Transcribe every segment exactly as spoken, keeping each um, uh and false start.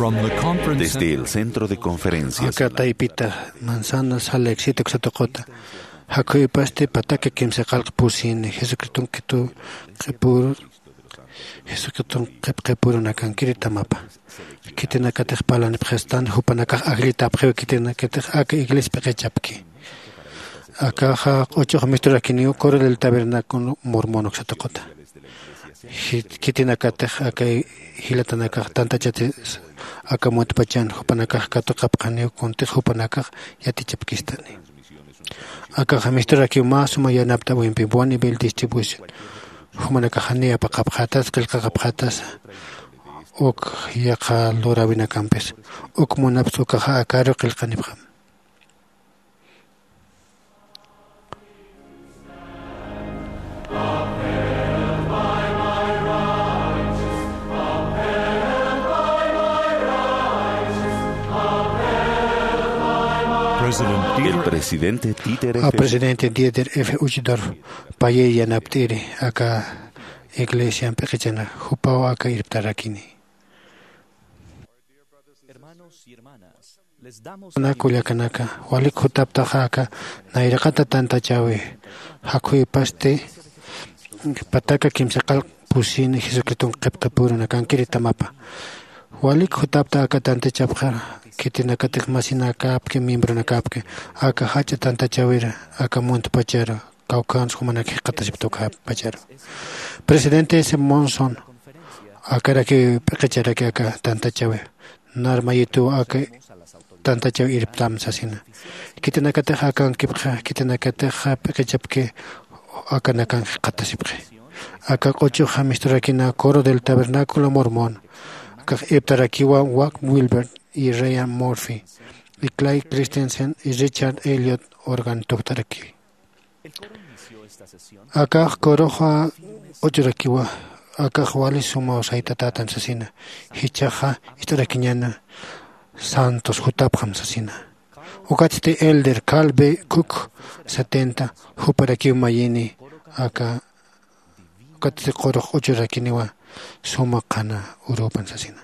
Desde el centro de conferencias. Acá taipita manzanas al éxito que se tocota. Hakuy paste patake kim se calc pusin Jesucristo que tu pur Jesucristo que pur una cankirita mapa. Kitena que te palan prestan hupanaka agrita preo kitena que te ak iglesia pechapki. Acá ha ocho mistura que ni corre del tabernáculo mormono que se tocota. Kitena que te ak hilatana ka tanta chate acá muet pachan hupanaka kato kapkane conte hupanaka yati chapkistani. Acá mistura que más suma ya napta buen pibuan nivel distribución. Humanaka hania pa kaphatas kel kaphatas ok ya ka lora bina campes ok monapsu ka ha karo kel kanibham. El presidente Dieter F. presidente Dieter F. Uchtdorf, paye ya naptiri acá iglesia pequeña, jupao acá irtarakini. Hermanos y hermanas, les damos Nakulia kanaka, walik hutapta haka, nairakata tanta chawe, hakui paste, pataka kimsakal pusin Jesucristo kepta puruna kankirita mapa. Walik hutapta acá tanta chapjar. Kitina katik masina kapke miembro na kapke aka hacha tanta chawira aka monto pachero kaukans humana que katasipto kap pachero presidente ese monson aka que pechera que aka tanta chawe narma yitu aka tanta chaw irptam sasina kitina katik aka kipkha kitina katik pechapke aka nakan katasipke aka ocho hamistorakina coro del tabernáculo mormón aka iptarakiwa wak Wilbert y Ryan Murphy, y Clay Christensen y Richard Elliot Organ Toktaraki. Acá coroja ochurakiwa, acá wali suma osaitata tansasina, hichaja historiakiñana, Santos Hutapham sasina. Ukatste Elder Calbe Cook setenta, Huparaki Mayini, acá ukatste coroj ochurakiniwa, suma kana Uropan sasina.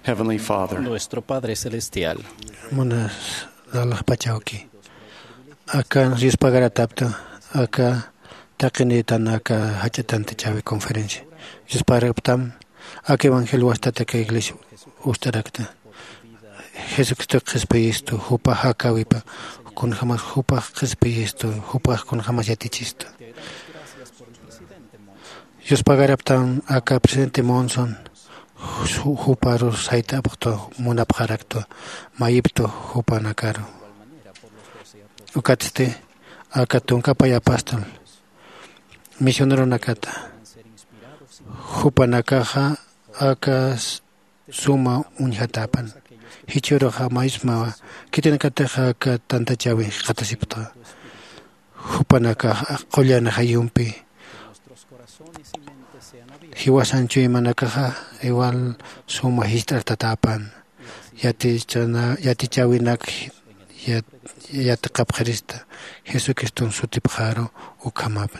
Heavenly Father, Nuestro Padre Celestial, Munas dalah pachauki. Acá Dios pagará tapta. Acá taquini tan acá hachatan te chave conferencia. Dios pagará tam. Acá evangelio hasta te que iglesia ustarakta. Jesucristo Jesucristo hupa hakawipa con jamás hupa Jesucristo hupa con jamás yatichisto. Dios pagará tam acá presidente Monson. Huparo saita apto munapharakto mayipto hupanakaro ukatste akatunka payapastal misionero nakata hupanakaja akas suma unhatapan hichoro jamaisma kitenakataja ka tanta chawi qatasipta hupanakaja qollana hayumpi hiwasanchu imanakaja igual suma histar tatapan yati chana yati chawinak yat yati qapqarista Jesucristo sutipjaro ukamapan.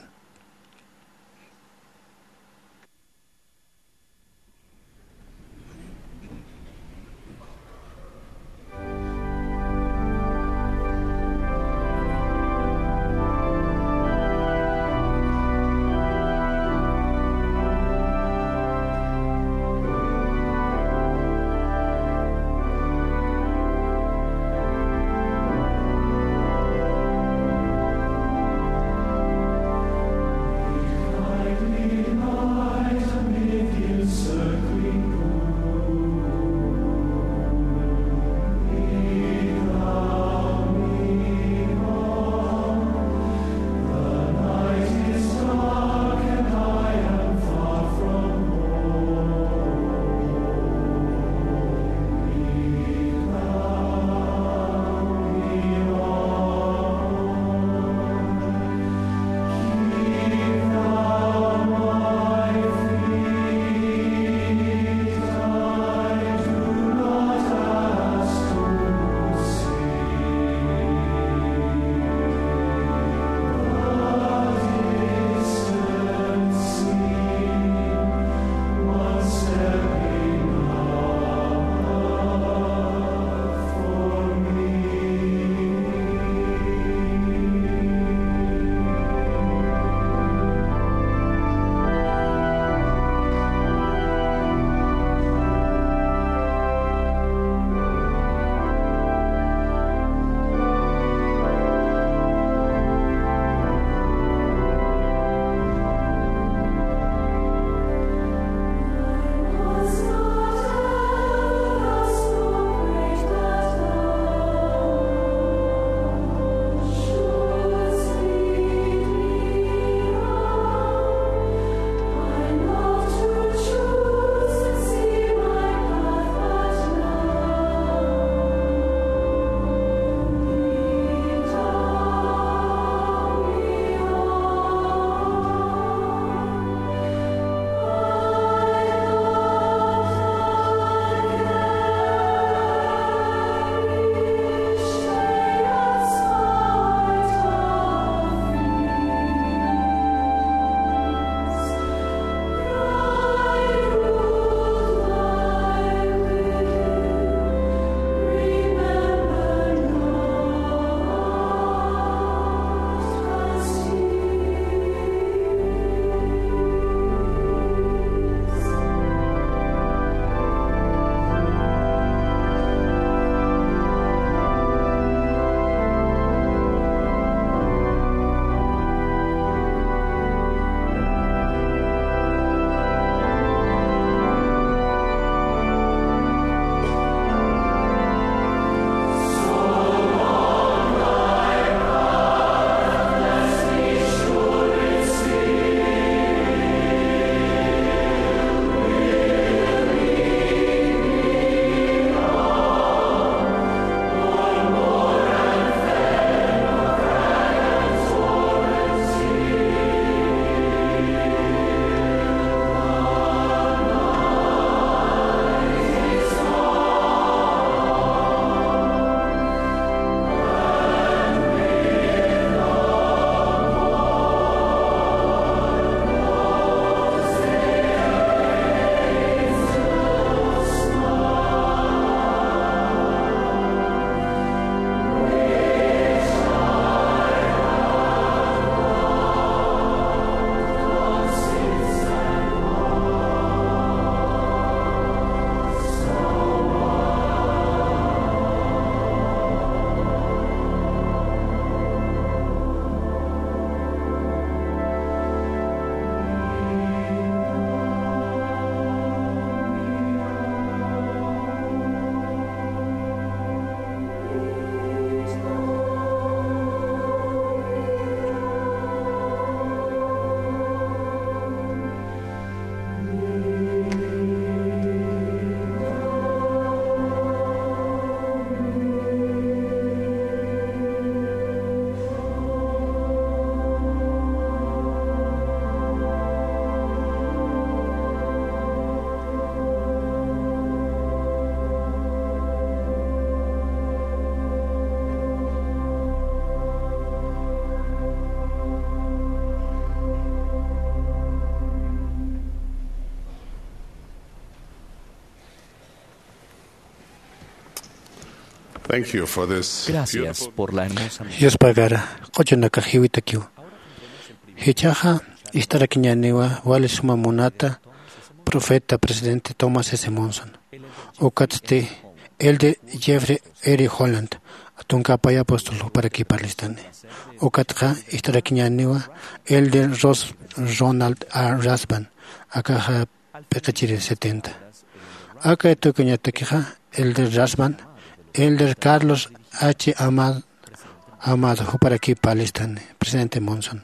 Thank you for this Gracias por la hermosa Dios pagara, cochonaka hiwitakiw. Hichaja, istarakiñaniwa, wale suma monata, profeta presidente Thomas S. Monson. Ukatzti, el de Jeffrey Eri Holland, atunkapaya apóstolo para aquí palestine. Ukatja, istarakiñaniwa, el de Ross Ronald A. Rasban, akaja pekachiri setenta. Aka etukuñatakija, el de Rasban, el de Carlos H. Amad, Amado para aquí Palestine, presidente Monson.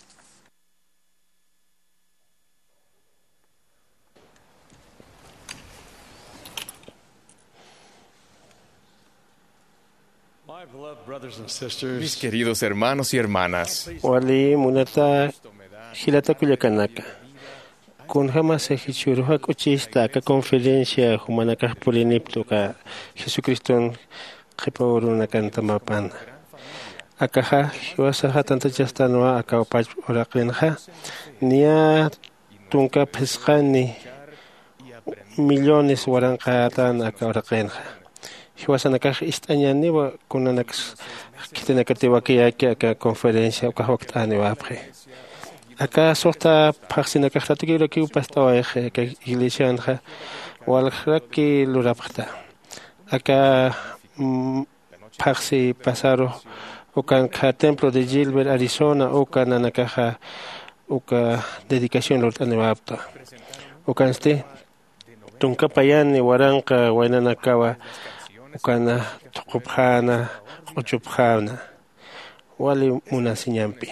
Mis queridos hermanos y hermanas, Wali munata hilata kuyakanaka. Kun jamás se hichuruha kuchista ka conferencia humanaka polinipto ka Jesucristo Jepauruna cantamapan. Akaha hiwasaha tanta chastanoa akawpach orakenha nia tunka pesqani millones warankatan akaurakenha. Hiwasanaka istañani wa kunanax kitinakatiwakiyaki aka conferencia ukahoktani wapre. Acá sorta parsina kahratiki laki upastawaje ka iglesia anja walhraki lurapta. Acá parsi pasaro ukan ka templo de Gilbert Arizona ukan nanakaja uka dedicación lortanewapta. Ukan este tunka payani waranka wainanakawa ukana tukupjana ochupjana wali munasiñampi.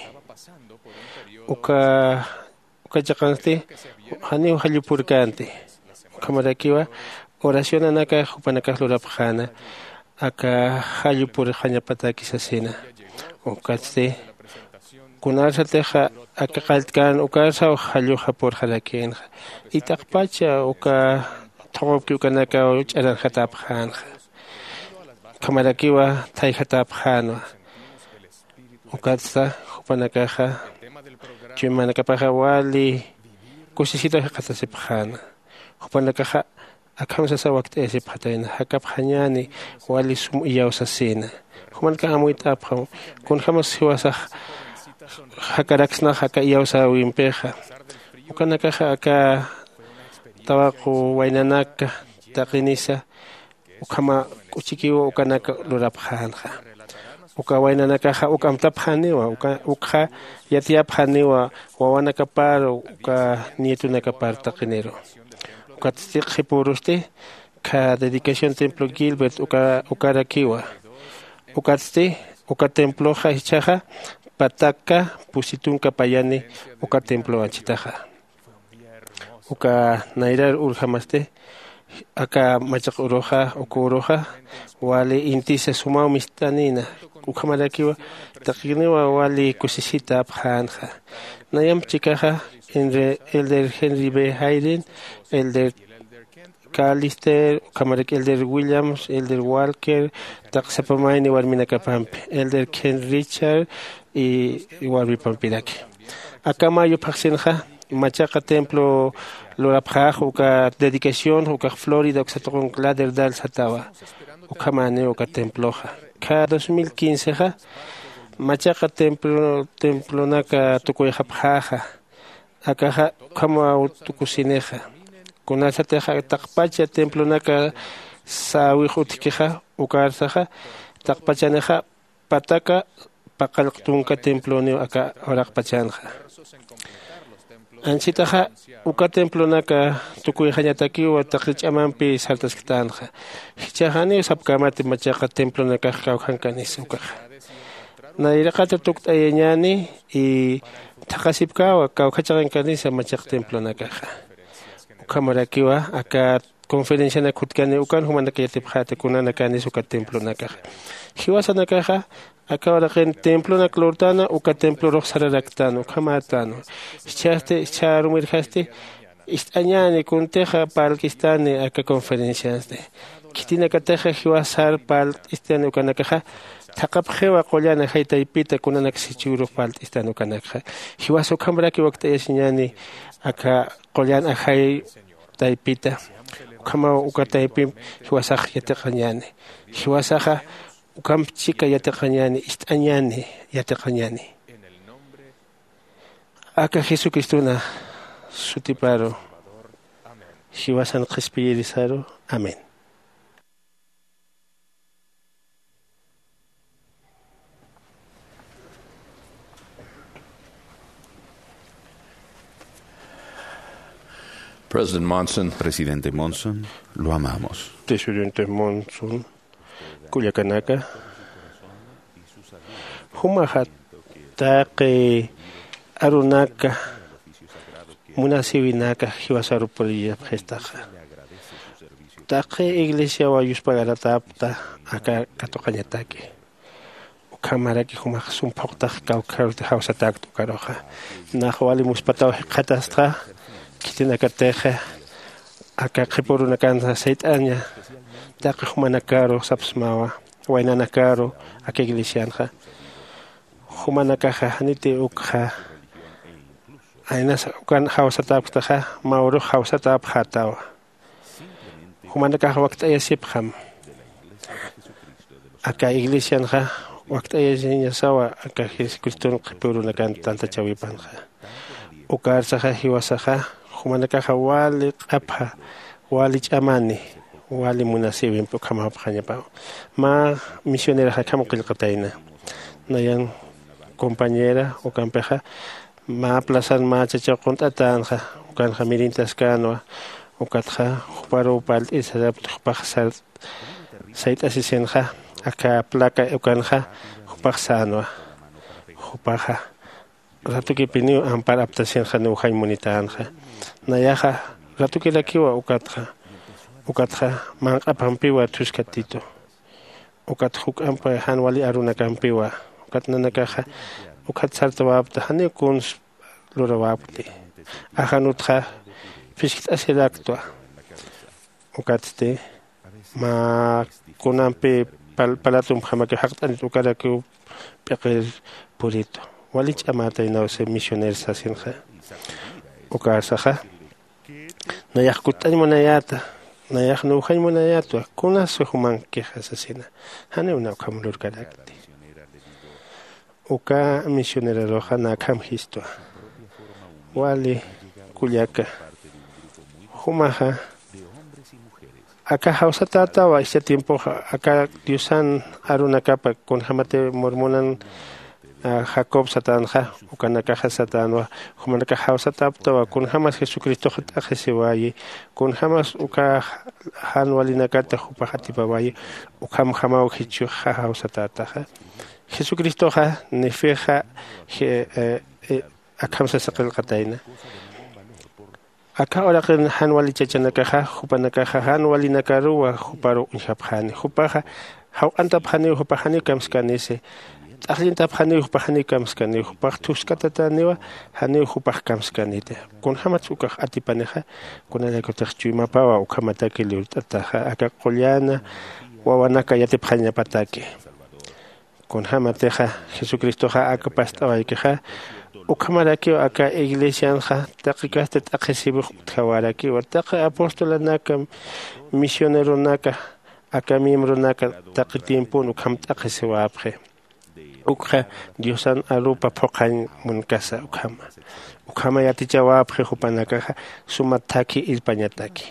Uka uka chakanste hani halipurkante kamarakiwa oración anaka hupanaka lurapjana aka halipur hanyapataki sasina ukaste kunarsa teja aka qaltkan ukarsa haluha por halaken itaqpacha uka thawpi ukanaka ucharan hatapjan kamarakiwa thai hatapjan ukatsa hupanaka Chimanakapaja wali kusisito hakatasipjana. Hupanakaja akamsa sa wakte esipjataina hakapjanyani wali sum iyausasina. Humanka amuitapja kun jamas hiwasa hakaraxna haka iyausa wimpeja. Ukanakaja aka tawaku wainanaka taqinisa ukama kuchikiwa ukanaka lurapjanja. Uka wainanakaja ukamtapjaniwa uka ukha yatiapjaniwa wawanakaparo uka nietunakapar taqinero uka tsiqhipuruste ka dedicación templo Gilbert uka ukarakiwa ukatste uka templo haichaja pataka pusitunka payani uka templo achitaja uka nairar urjamaste aka machaq uroja ukuroja wali intisa sumau mistanina ukamarakiwa taqiniwa wali kusisita apjanja nayam chikaja el de Henry B. Hayden el de Callister ukamaraki el de Williams el de Walker taqsapamaini warminakapampi el de Ken Richard y warmi pampiraki akamayo paqsinja machaqa templo lorapjaj uka dedicación uka Florida uksatokon Lauderdale satawa ukamane uka temploja ka dos mil quince ja machaqa templo templo naka tukuyjapjaja akaja kama tukusineja kunasateja taqpacha templo naka sawihutikeja ukarsaja taqpachaneja pataka paqalqtunka templo ni aka oraqpachanja Anchitaja uka templo naka tukuyjañataki wa taqrich'amanpi saltaskitanja hichajani sapkamati machaqa templo naka kawjankanis ukaja nairaqata tukt'ayañani y thaqasipkawa kawkhachaqankanisa machaqa templo nakaja ukamarakiwa aka conferencia nakutkani ukan humanaka yatipjata kunanakanis uka templo nakaja hiwasa nakaja acá en templo na clortana uka templo roxararaktano kamatano chaste charumirhaste istañani kunteja palkistani aka conferencias de kitina kateja hiwasar pal istani ukanakaja thaqapjewa qollana haytaypita kunanak sichuru pal istani ukanakaja hiwaso kamraki wakta yasiñani aka qollana hay taypita ukama ukataypi hiwasaq yatiqañani hiwasaqa ukamchika yatiqañani ist'añani yatiqañani aka Jesucristuna sutiparo hiwasan qhispirisaro amén. President Monson. Presidente Monson, lo amamos. Presidente Monson, Culiacanaka, Humahat, Taque, Arunaka, Munasivinaka, Hiwasarupolia, Prestaja. Taque, Iglesia, Wayus Pagaratapta, Aka Katokanataki. Camaraki Humaxum Portach, Kaukar, the house attack to Karoja. Nahwali Muspatao Katastra. Kitina kateja aka kipuru na kansa seit anya taka humana karo sapsmawa wainana karo aka iglesianja humana kaja hanite ukha ainas ukan hausa taptaja mauro hausa tap hatawa humana kaja wakta yasipkham aka iglesianja wakta yasinya sawa aka Jesucristo kipuru na kan tanta chawipanja ukar saja hiwasaja Humanaka wali qapha wali chamani wali munasibin po kama phanya pa ma misionera ha kama qilqataina nayan compañera o campeja ma plazan ma chacha qontatan ha kan khamirintas kanwa o katha paro pal isarap pakhsal sait asisen ha aka placa o kanja paksanwa hupaha ratu ki piniu ampar aptasen khanu khay munitan ha nayaja ratu ki lakiwa ukatha ukatha man apampiwa tuskatito ukat huk ampa hanwali aruna kampiwa ukat nanakaja ukat saltawa apta hani kuns lurawapti ahanutha fiskit asilaktua ukatte ma kunampi pal palatum hamake haktan ukara ku peqir purito walich amata inause missioner sasinja ukasaja nayakutan monayata nayaknu khay monayata kuna suhuman ke hasasina hane una kamlur kadakti uka missionera roja na kam histo wali kuliaka humaja acá hausa tata wa este tiempo acá diusan aruna capa con jamate mormonan Jacob satanja ukanaka satanwa humanaka hausa tapta con jamas Jesucristo hata jesiwayi con jamas uka hanwalina kata hupahati bawayi ukam jamao hichu hausa tata Jesucristo ha nefeja akam sa sakal kataina acá ahora que hanwali chachanakaja hupanakaja hanwali nakaruwa huparo unhapjani hupaja hau antapjani hupajani kamskanese ahlin tapjani hupajani kamskani hupaj tuskatataniwa hani hupaj kamskanite con hamatsukaj atipaneja con el ecotechchuimapawa ukamataki liultataja acá qollana wawanaka yatipjanya pataki con hamateja Jesucristo ja acá pastawaikeja ukamaraki acá iglesia anja taqiqasta taqisibuq thawaraki wa taqi apóstola naka misionero naka acá miembro naka taqi tiempo ukam taqisiwapje ukha diosan arupa phoqan munkasa ukama ukama yatichawapje hupanaka sumataki ilpañataki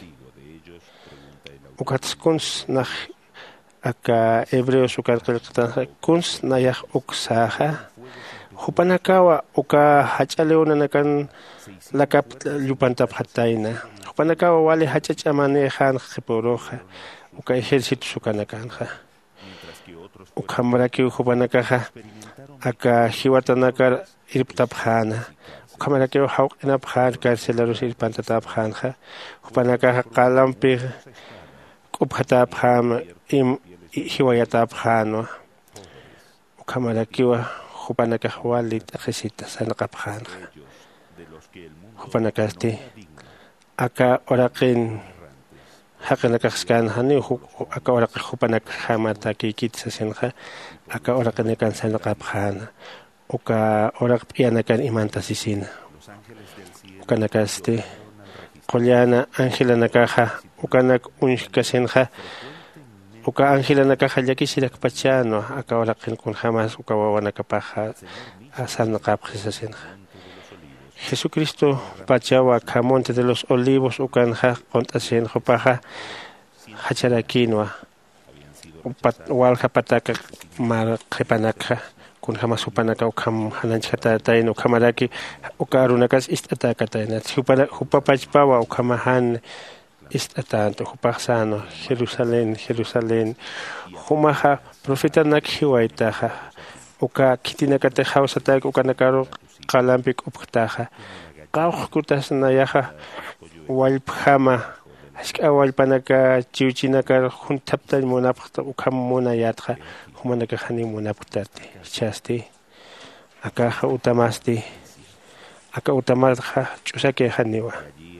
ukatskons nach acá hebreos ukalqilqtan kuns nayaq uksaja hupanakawa uka hachaleona nakan lakap lupanta phataina hupanakawa wale hachachamane khan khiporoja uka ejército sukanakanja ukamraki hupanakaja aka hiwatanaka irptapjana ukamraki hawqina phar carcelaros irpanta tapjanja hupanakaja qalampi uphatapjam im hiwayatapjano ukamrakiwa hupanaka wali tajesita sanaqapjanja hupanakasti aka oraqin haqanakaskan hani aka oraqi hupanaka hamata kikitsasinja aka oraqinakan sanaqapjana uka oraq p'iyanakan imanta sisina ukanakasti qollana Ángela nakaja ukanak unkasenja uka Ángela nakaja llakisirak pachano akawaraqin kun jamás ukawawanakapaja asana qapqisasenja Jesucristo pachawa Monte de los Olivos ukanja qontasenja paja hacharakinwa walja pataka mar qepanaka kun jamás upanaka ukam hananchata taino kamaraki ukarunakas istataka taina hupana hupapachpawa ukamahan istatanto hupaxano Jerusalén Jerusalén humaha profeta nakhiwaitaja uka kitinakate hawsataka ukanakaro qalampik upqtaja qawqkutas nayaja walpjama ashka walpanaka chiwchinaka juntapta munapqta ukam munayatja humanaka hani munapqtati chasti akaja utamasti aka utamarja chusake haniwa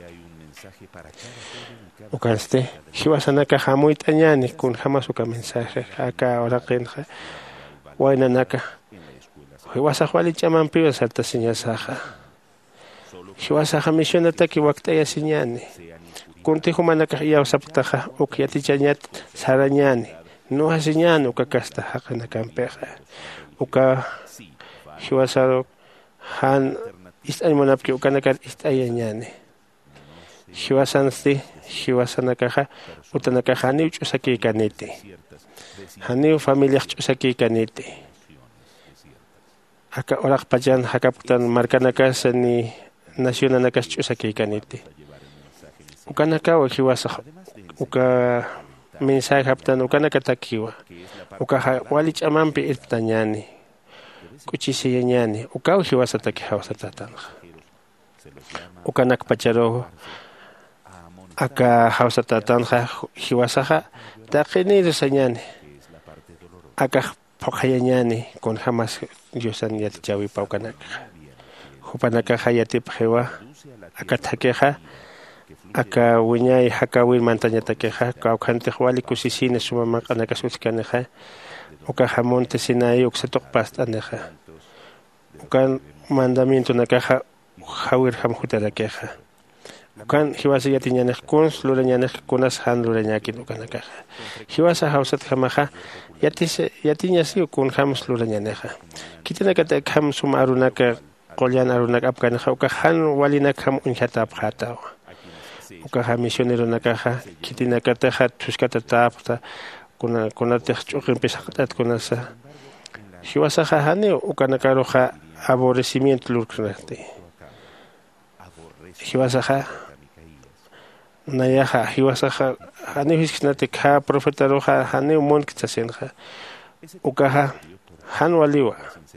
ukanste hiwasanaka hamuitañani kun jamás uka mensaje aka oraqinja wainanaka hiwasajwali chamanpiwa salta señasaja hiwasaja misionataki waktaya señani kunti humanaka yawsaptaja ukyatichañat sarañani no haseñani uka kasta haqanakampeja uka hiwasaro han istaymunapki ukanakar istayañani hiwasansti hiwasanakaja utanakaja haniw ch'usakiykaniti haniw familia ch'usakiykaniti aka oraq pachan hakaptan markanakas ni nacionanakas ch'usakiykaniti ukanakawa hiwasaq uka mensaje haptan ukanaka takiwa uka wali ch'amanpi irtañani kuchisiyañani ukaw hiwasataki hawsatatanja ukanak pacharo aka hawsatatanja hiwasaja taqiniru sañani aka phoqayañani kun jamás Diosan yatichawipa ukanaka hupanaka hayatip hewa aka thakeja aka wiñay hakawin mantañatakeja kawkhantiq wali kusisina sumamaqanaka suchkaneja uka hamonte sinai uksatoqpast'aneja ukan mandamiento nakaja hawir hamjutarakeja ukan hiwasa yatiñanej kuns lurañanej kunas han lurañakin ukanakaja hiwasa hawsat hamaja yatis yatiñasi ukun hams lurañaneja kitinakata ham suma arunaka qollan arunaka apkaneja uka han walinak ham unjata apqatawa uka ha misionero nakaja kitinakataja tuskata tapta kuna kunatej ch'uqinpi saqtat kunasa hiwasaja hani ukanakaroja aborrecimiento lurkunati hiwasaja nayaja hiwasaja hani hisnati ka profeta roja hani monkitsasenja ukaja han waliwa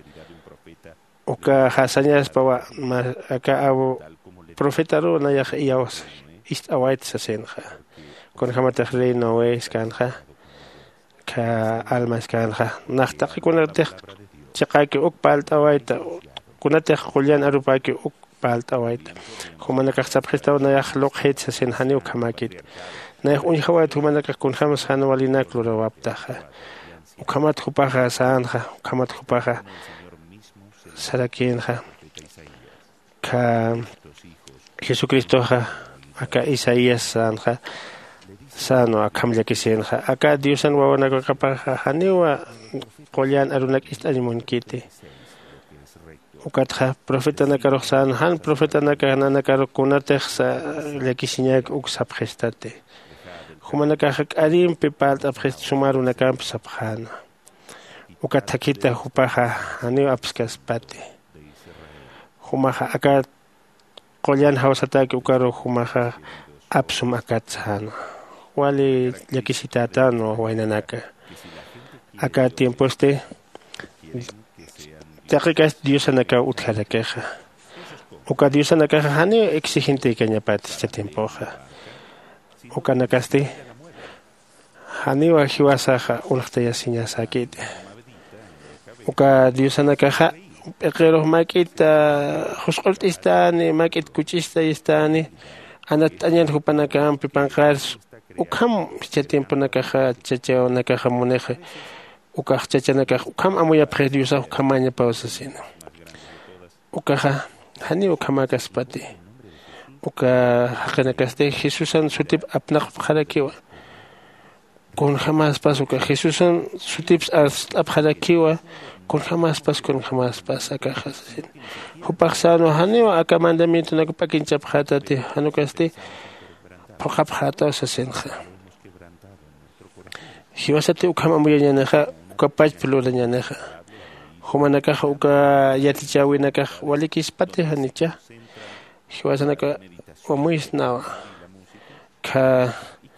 uka hasañas pawa aka abo profeta ro nayaja iyawas ist await sasenja kon hamata reino es kanja ka almas kanja nahtaqi kunatej chaqaki uk paltawaita kunatej qullan arupaki uk paltawaita humanaka sapqista nayaj loqhet sasen hani ukamakit nayaj unjawat humanaka kun jamas han walinak lurawaptaja ukamat hupaja sanja ukamat hupaja sarakinja ka Jesucristo ja aka Isaías sanja sano akamlla kisenja aka Diosan wawanaka kapaja haniwa qollan arunak istalimunkiti ukatja profeta nakaroksan han profeta nakanakaro kunatej sa lekisiñak uk sapgestate humanaka hak arim pipalt apgest sumaru nakam sapjana ukatakita hupaja haniwa apskaspate humaja aka qollan hawsataki ukaro humaja apsum akatsana wali yakisitatano wainanaka aka tiempo este taqikas Diosanaka utjalakeja uka Diosanaka hani exigente kañapat este tiempo ja uka nakasti hani wa hiwasaja ulqtaya siñasakit uka Diosanaka eqero makita husqultistani makit kuchista istani anat añan hupanaka ampi panqar ukam este tiempo nakaja chachao nakaja muneja uka chachanaka ukam amoya prediusa ukamaña pausasina ukaja hani ukamakas pati uka hakanakaste Jesusan sutip apnaq pharakiwa kun jamás pas uka Jesusan sutips apkharakiwa kun jamás pas kun jamás pas aka hasin hupaksano haniwa aka mandamiento nagpakinchap khatati hanukaste phaqap khata sasenja hiwasate ukama muyañanaqa uka pachpulurañanaqa humanakaqa uka yatichawinaka walikispati hanicha hiwasanaka wamuisnawa ka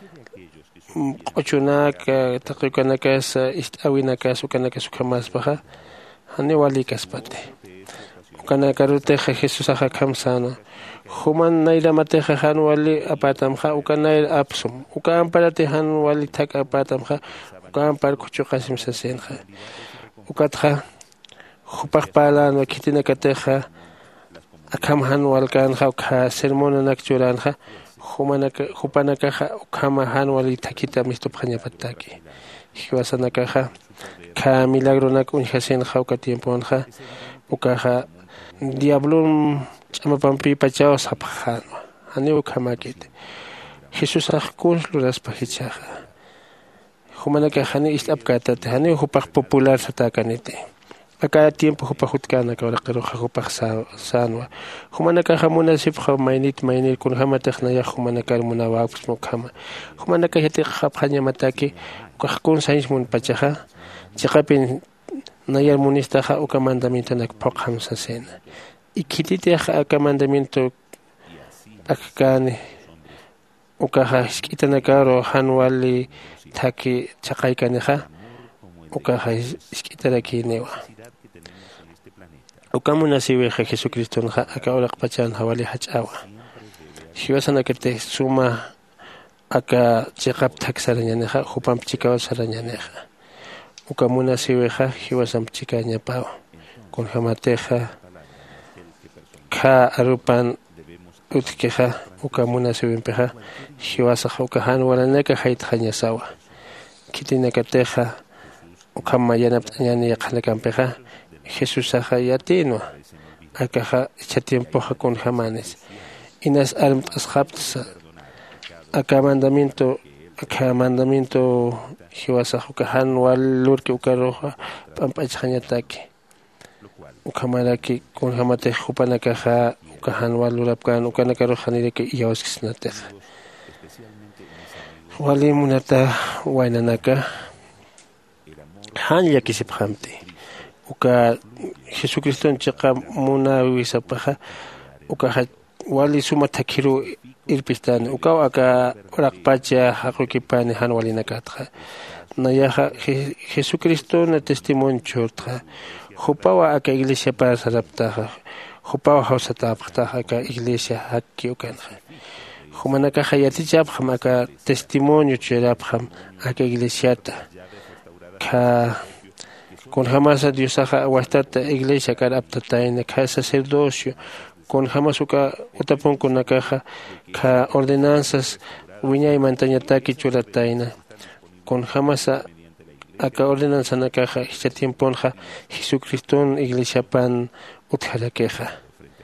q'uchunaka taqiukanaka sa ist'awinaka sukanaka sukhamaspaqa hani walikaspati ukanaka rutiqa Jesusaqa khamsano human nayramateqa han wali apatamqa ukanayr apsum uka amparati han wali thak apatamqa uka ampar kuchuqasim sasenqa ukatqa hupaqpalano kitinakateqa akam han walkanqa ukha sermonanak churanqa humanaka hupanakaqa ukhama han wali thakita mistupqañapataki hiwasanakaqa ka milagronaka unhasenqa uka tiemponqa ukaqa diablum ch'amapampi pachaw sapaqhano hani ukhamakit Jesusaq cruz luraspa hichaqa humanaka hani ist'apkatati hani hupaq popular satakanite aka tiempo hupaq hutkanaka walaqiruqa hupaq sanwa humanaka munasipqa maynit maynit kun hamataqnaya humanaka munawaqpis mukhama humanaka yatiqa qhañamataki ukaq sayismun pachaqa chiqapin nayar munistaqa uka mandamiento nak phoqham sasena ikititiqa aka mandamiento akakani ukaqa isk'itanakaro hanwali thaki chaqaykaniqa ukaqa isk'itarakiniwa ukamunasiwiqa Jesucristonaqa aka uraqpachan hawali hach'awa hiwasanakate suma aka chiqap thaksarañaniqa hupampi chikawasarañaniqa ukamunasiwiqa hiwasampi chikañapawa kunhamateqa ka arupan utkiqa ukamunasiwinpiqa hiwasaqa uka hanwalanaka haytaqañasawa kitinakateqa ukama yanapt'añani yaqhanakanpiqa Jesusaqa yatinwa akaqa icha tiempoqa kunhamanes inas almt'asqaptisa aka mandamiento aka mandamiento hiwasaqa uka hanwal lurki uka ruqa p'amp'achaqañataki ukamaraki kunhamatiq hupanakaqa uka hanwal lurapkan ukanaka ruqaniriki iyawaskisnatiqa wali munata waynanaka han llakisiphamti uka Jesucristonchiqa munawisapaqa uka wali suma thakiru irpistani uka aka uraqpacha haqukipani han walinakatqa nayaqa Jesucristona testimonchurtqa hupawa aka iglesia para saraptaqa hupawa hawsatapaqtaqa aka iglesia hakki ukanqa humanakaqa yatichapqam aka testimonio churapqam aka iglesiata ka con jamás a Dios aja wastata iglesia karaptatayna ka sacerdocio con jamás uka utapon con nakaja ka ordenanzas wiñay mantañataki churatayna con jamás aka ordenanza nakaja hicha tiemponja Jesucriston iglesia pan uthalakeja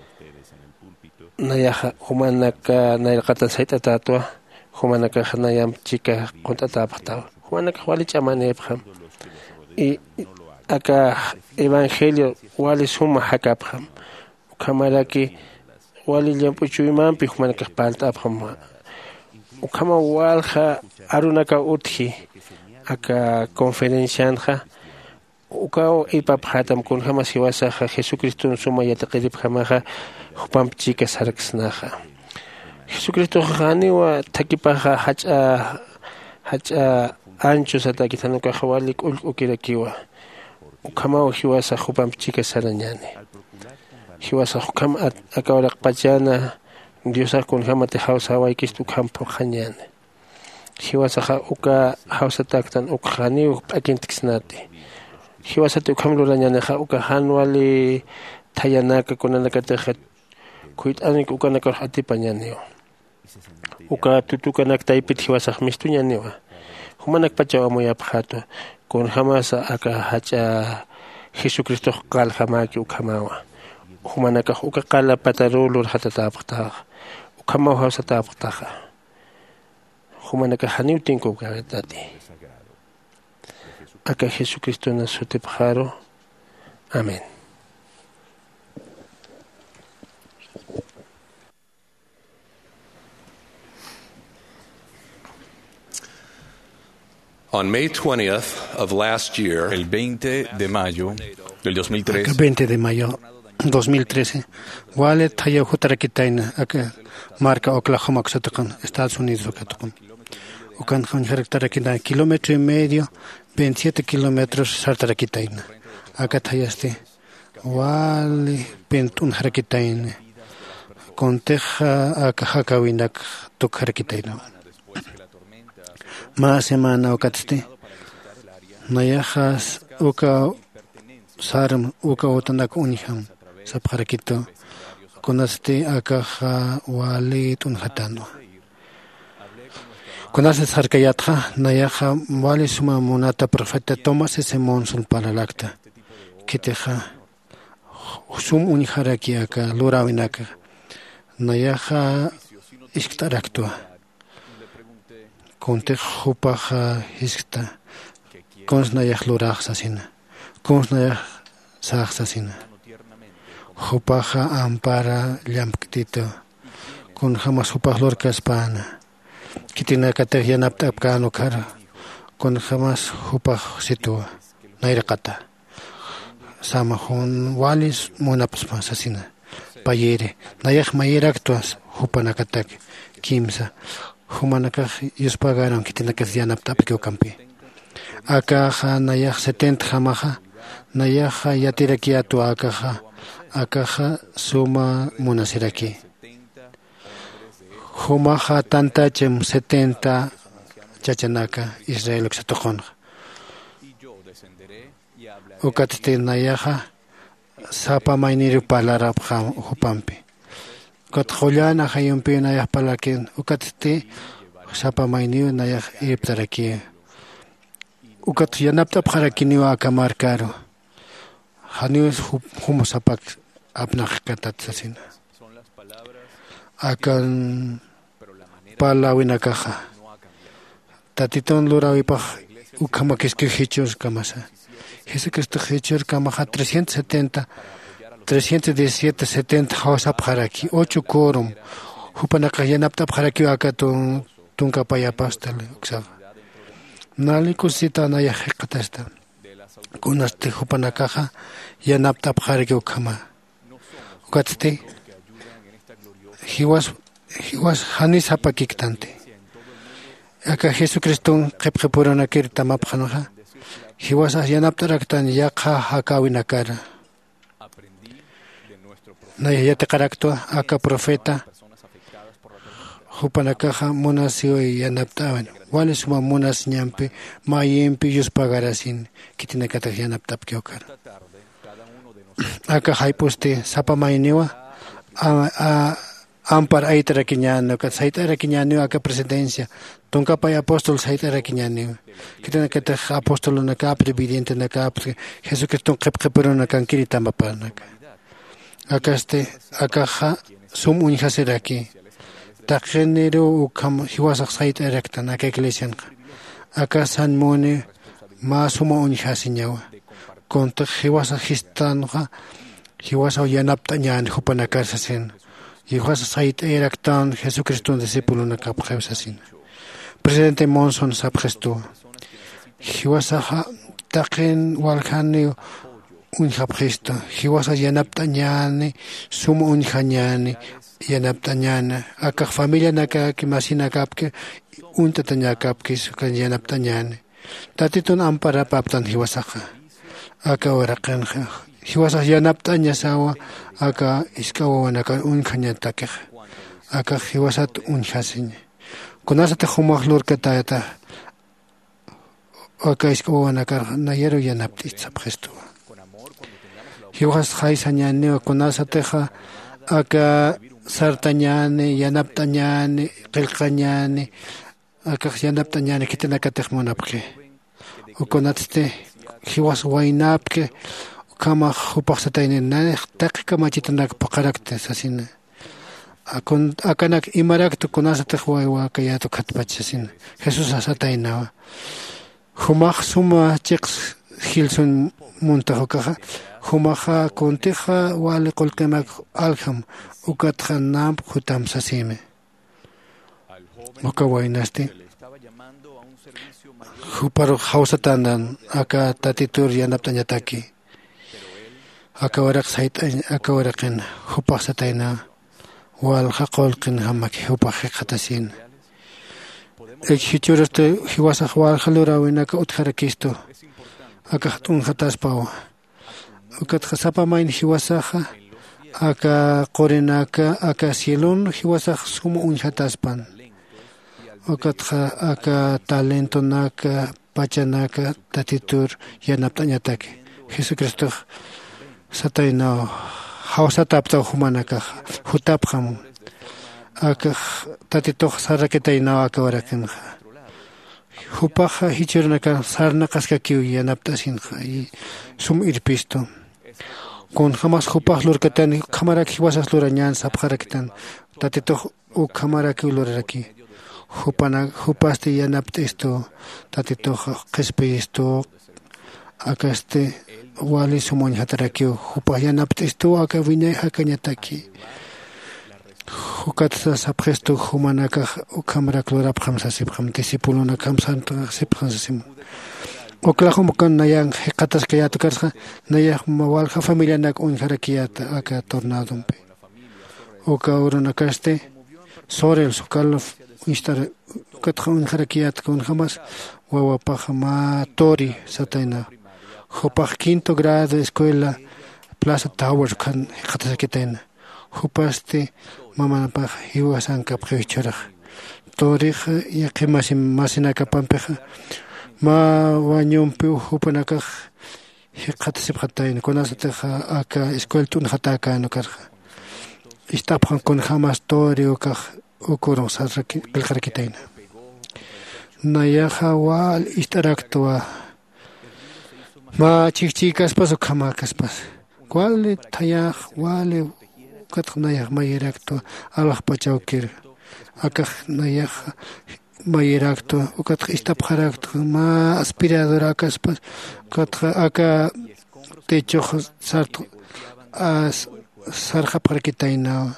nayaja humanaka nayrqata saytatatwa humanaka nayam chica contatapaqtawa humanaka wali ch'amanepqa y aka evangelio wali suma hakapqam ukamaraki wali llampuchuymanpi humanaka paltapqam ukama walqa arunaka uthi aka conferencianja uka ipaphatam kun hama siwasaqa Jesucristo suma yataqiripqamaqa hupampi chika sarakisnaqa Jesucristo qaniwa thakipaqa hach'a hach'a ancho sataki thanuka wali ukirakiwa ukama hiwasa hupampi chika sarañani hiwasa hukama akawraqpachana Diosa kun hama te hausa waykistu kampo khañani hiwasa uka hausa taktan ukhani upakintiksnati hiwasa te ukhamlo rañanaqa uka hanwali thayanaka kunanakateqa kuit'anik ukanaka hatipañaniwa uka tutukanak taypit hiwasa mistuñaniwa humanak pachaw amuyapaqatu kun hamasa aka hacha Jesucristo qal hamaki ukamawa humanaka uka qala patarulur hatatapaqtaqa ukama hausata aptaja humanaka haniu tinko kagatati aka Jesucristo na sutepjaro. Amén. On May twentieth of last year, El veinte de mayo del dos mil tres, Aka veinte de mayo dos mil trece, wale tayo hutarakitaina aka marca Oklahoma ksatakan Estados Unidos katokon. Ukan han haraktarakina kilómetro y medio, veintisiete kilómetros sartarakitaina. Aka tayaste wale pentun harakitaina. Conteja aka hakawinak tuk harakitaina. Más semana okaste nayajas uka saram uka otanak uniham sapharakito konaste akaja walit unhatano konaste sarkayatja nayaja wali suma monata profeta Thomas ese monsun para lacta kiteja sum uniharaki aka lurawinaka nayaja isktaraktua Conte jupaja hiskta, consnayah lurachsasina, consnayah sachsasina, jupaja ampara llampktito, con jamás jupaj lorcaspana, kitina kategianaptapkano kara, con jamás jupaj situa, nairakata, samahon walis monapsmasasina, payere, nayah mayeraktuas, jupanakatak, kimsa, Humanakaj yuspagaron que tiene que ser yanaptapik okampi. Akaja nayaj setenta jamaja, nayaja yatiraki atu akaja, akaja suma munasiraki. Humaja tantachem setenta chachanaka Israel oxatojon. Ukatste nayaja sapa mainiru palarab hupampi. Kat Juliana hayumpi nayah palakin ukatsti sapa mainiu nayah iptaraki ukat yanapta pharakini wa kamarkaro haniu humo sapak apnakh katatsasin akan palawinakaja tatiton lurawipaj ukamakisque hechos kamasa Jesucristo hechos kamaja trescientos setenta trescientos diecisiete, setenta hausa pharaki, ocho quórum. Hupanaka yanapta pharaki akaton tunka paya pastel uksava. Nali kusita naya hekatesta. Kunaste hupanakaja yanapta pharaki ukama. Ukatste. He was he was hanis hapakiktante. Aka Jesucristo qepqepurana kirta mapkhanaja. He was yanapta raktan yakha hakawinakara. Nayayate karaktua aka profeta hupanakaja monasio y yanaptaban wale suma monas ñampe mayempi yus pagarasin kitinakata yanaptap kyokar aka haiposte sapa mainewa a ampar aitara kiñano ka saitara kiñano aka presidencia tonka pay apóstol saitara kiñano kitinakata apóstol na ka presidente na ka Jesucristo qepqepero na kan kirita mapanaka Akaste akaja sum unjaseraki. Takenero ukam hiwasak sait erektan aka iglesian. Aka san mone ma suma unjasinyawa. Konta hiwasak histanja hiwasak yanapta ñan hupanakasasin. Hiwasak sait erektan Jesucristo discípulo na kapjevsasin. Presidente Monson sapgesto. Hiwasak taken walhanio unjapgesto, hiwasa yanapta ñani, sumo unjañani, yanapta ñana, aka familia naka kimasina kapke, untata ñakapke, sukan yanapta ñani. Tatiton ampara paptan hiwasaka, aka waraqanja, hiwasa yanapta ñasawa, aka iskawa naka unjañatake, aka hiwasat unjasiñ. Kunasate humajlur katayata, aka iskawa naka nayero yanapta itzapgesto. Hiwas jaisañane o conasateja aka sartañane, yanaptañane, qilqañane, aka yanaptañane kitinakatej monapke. O conatste hiwas wainapke, kama hupaqsatayne nanej taqi kamachitanaka paqarakte sasina. akun akanak imaraktu kunasataq waykayatu khatpachasin Jesús asataynawa humaq suma chiqs hilsun muntahukaqa humaqa kuntiqa wali qulqimak alham ukatqa nam hutam sasime uka waynasti huparo hawsatanan aka tatitur yanaptañataki aka waraq sayt aka waraqin hupaq satayna wal haqolqin hamaki hupaq qatasin ek hichurste hiwasaq wal halura winaka utharakisto aka hatun hataspaw ukat khasapamain hiwasaqa aka qorinaka aka cielon hiwasaq sumu un hataspan ukat aka talento naka pachanaka tatitur yanaptañataki Jesucristo satayna hawsatapta humanaka hutapqam aka tatitoq sarakitayna aka warakin hupaqa hichurnaka sarna qaskakiw yanaptasinqa y sum irpisto con jamás hupaq lurkatani qamaraki wasaq lurañan sapqarakitan tatitoq u qamaraki luraraki hupana hupaste yanaptisto tatitoq qespisto akaste wali sumuñ hatarakiw hupaq yanaptisto aka wiñay hakañataki hukatsa sapqesto humanaka ukamrak lurapqam sasipqam disipuluna kamsanta sipqam sasim oklahum kan nayan hiqatas kayatu karsqa nayaq mawalqa familianak unharakiyata aka tornadumpi oka uruna kaste sorel sukal instar katqa unharakiyata kun jamas wawapaq ma tori satayna hupaq quinto grado escuela Plaza Tower kan hiqatas kitayna hupaste mamanapaq hiwasanka pqhichuraq torij yaqimasi masinaka pampiqa ma wañumpi hupanakaq hiqatasipqatayna kunasataqa aka escueltun hataka nukarqa istapqan kun jamas tori ukaq ukurun sarraki qillqarkitayna nayaqa wal istaraktua ma chiqchiykaspas ukama kaspas wali tayaq wali katnayaq mayirakto alaq pachawkir akaq nayaq mayirakto ukat istapqarakto ma aspiradora kaspas katqa aka techo sarto as sarqapqarkitayna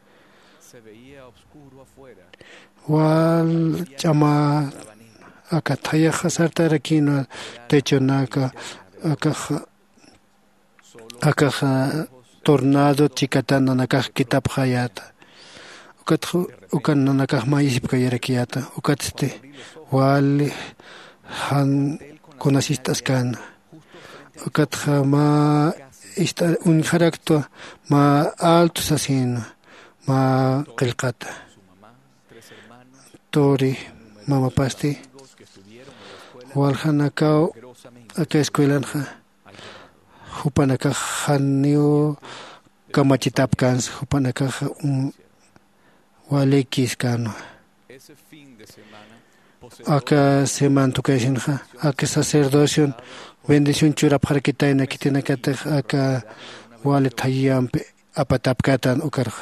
wal chama aka tayaq sartarakino techo naka akaq akaq tornado chikatana nakaq kitab hayata ukat ukan nakaq mayisip kayarakiata ukatste wali han konasistas kan ukat ma ista un jarakto ma alto sasin ma qilqata tori mama pasti wal hanakao aka escuelanja hupanaka hanio kamachitapkans hupanaka un walekis kano aka seman tukaysinja aka sacerdocio bendición churapjarkitayna kitinakata aka wale tayyampe apatapkatan ukarja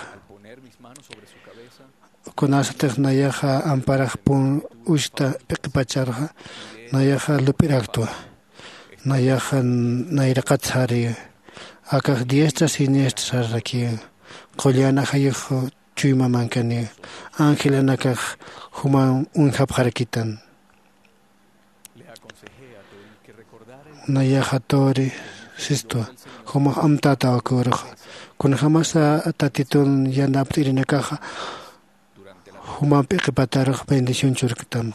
kunasataq nayaqa amparaq pun usta piqipacharqa nayaqa lupiraktua nayaqa nayraqatsari akaq diestra siniestra sarraki qollana hayaq chuymamankanni angelanakaq human unhapjarkitan nayaqa tori sisto huma amtata akuraq kun jamasa tatitun yanaptirinakaqa human piqipataraq bendición churkitan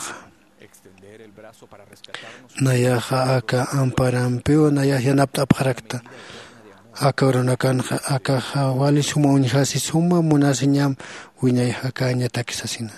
nayaqa aka amparampiu nayaqa yanapta apqarakta aka urunakanja aka wali suma unhasi suma munasiñam wiñay hakaña takisasina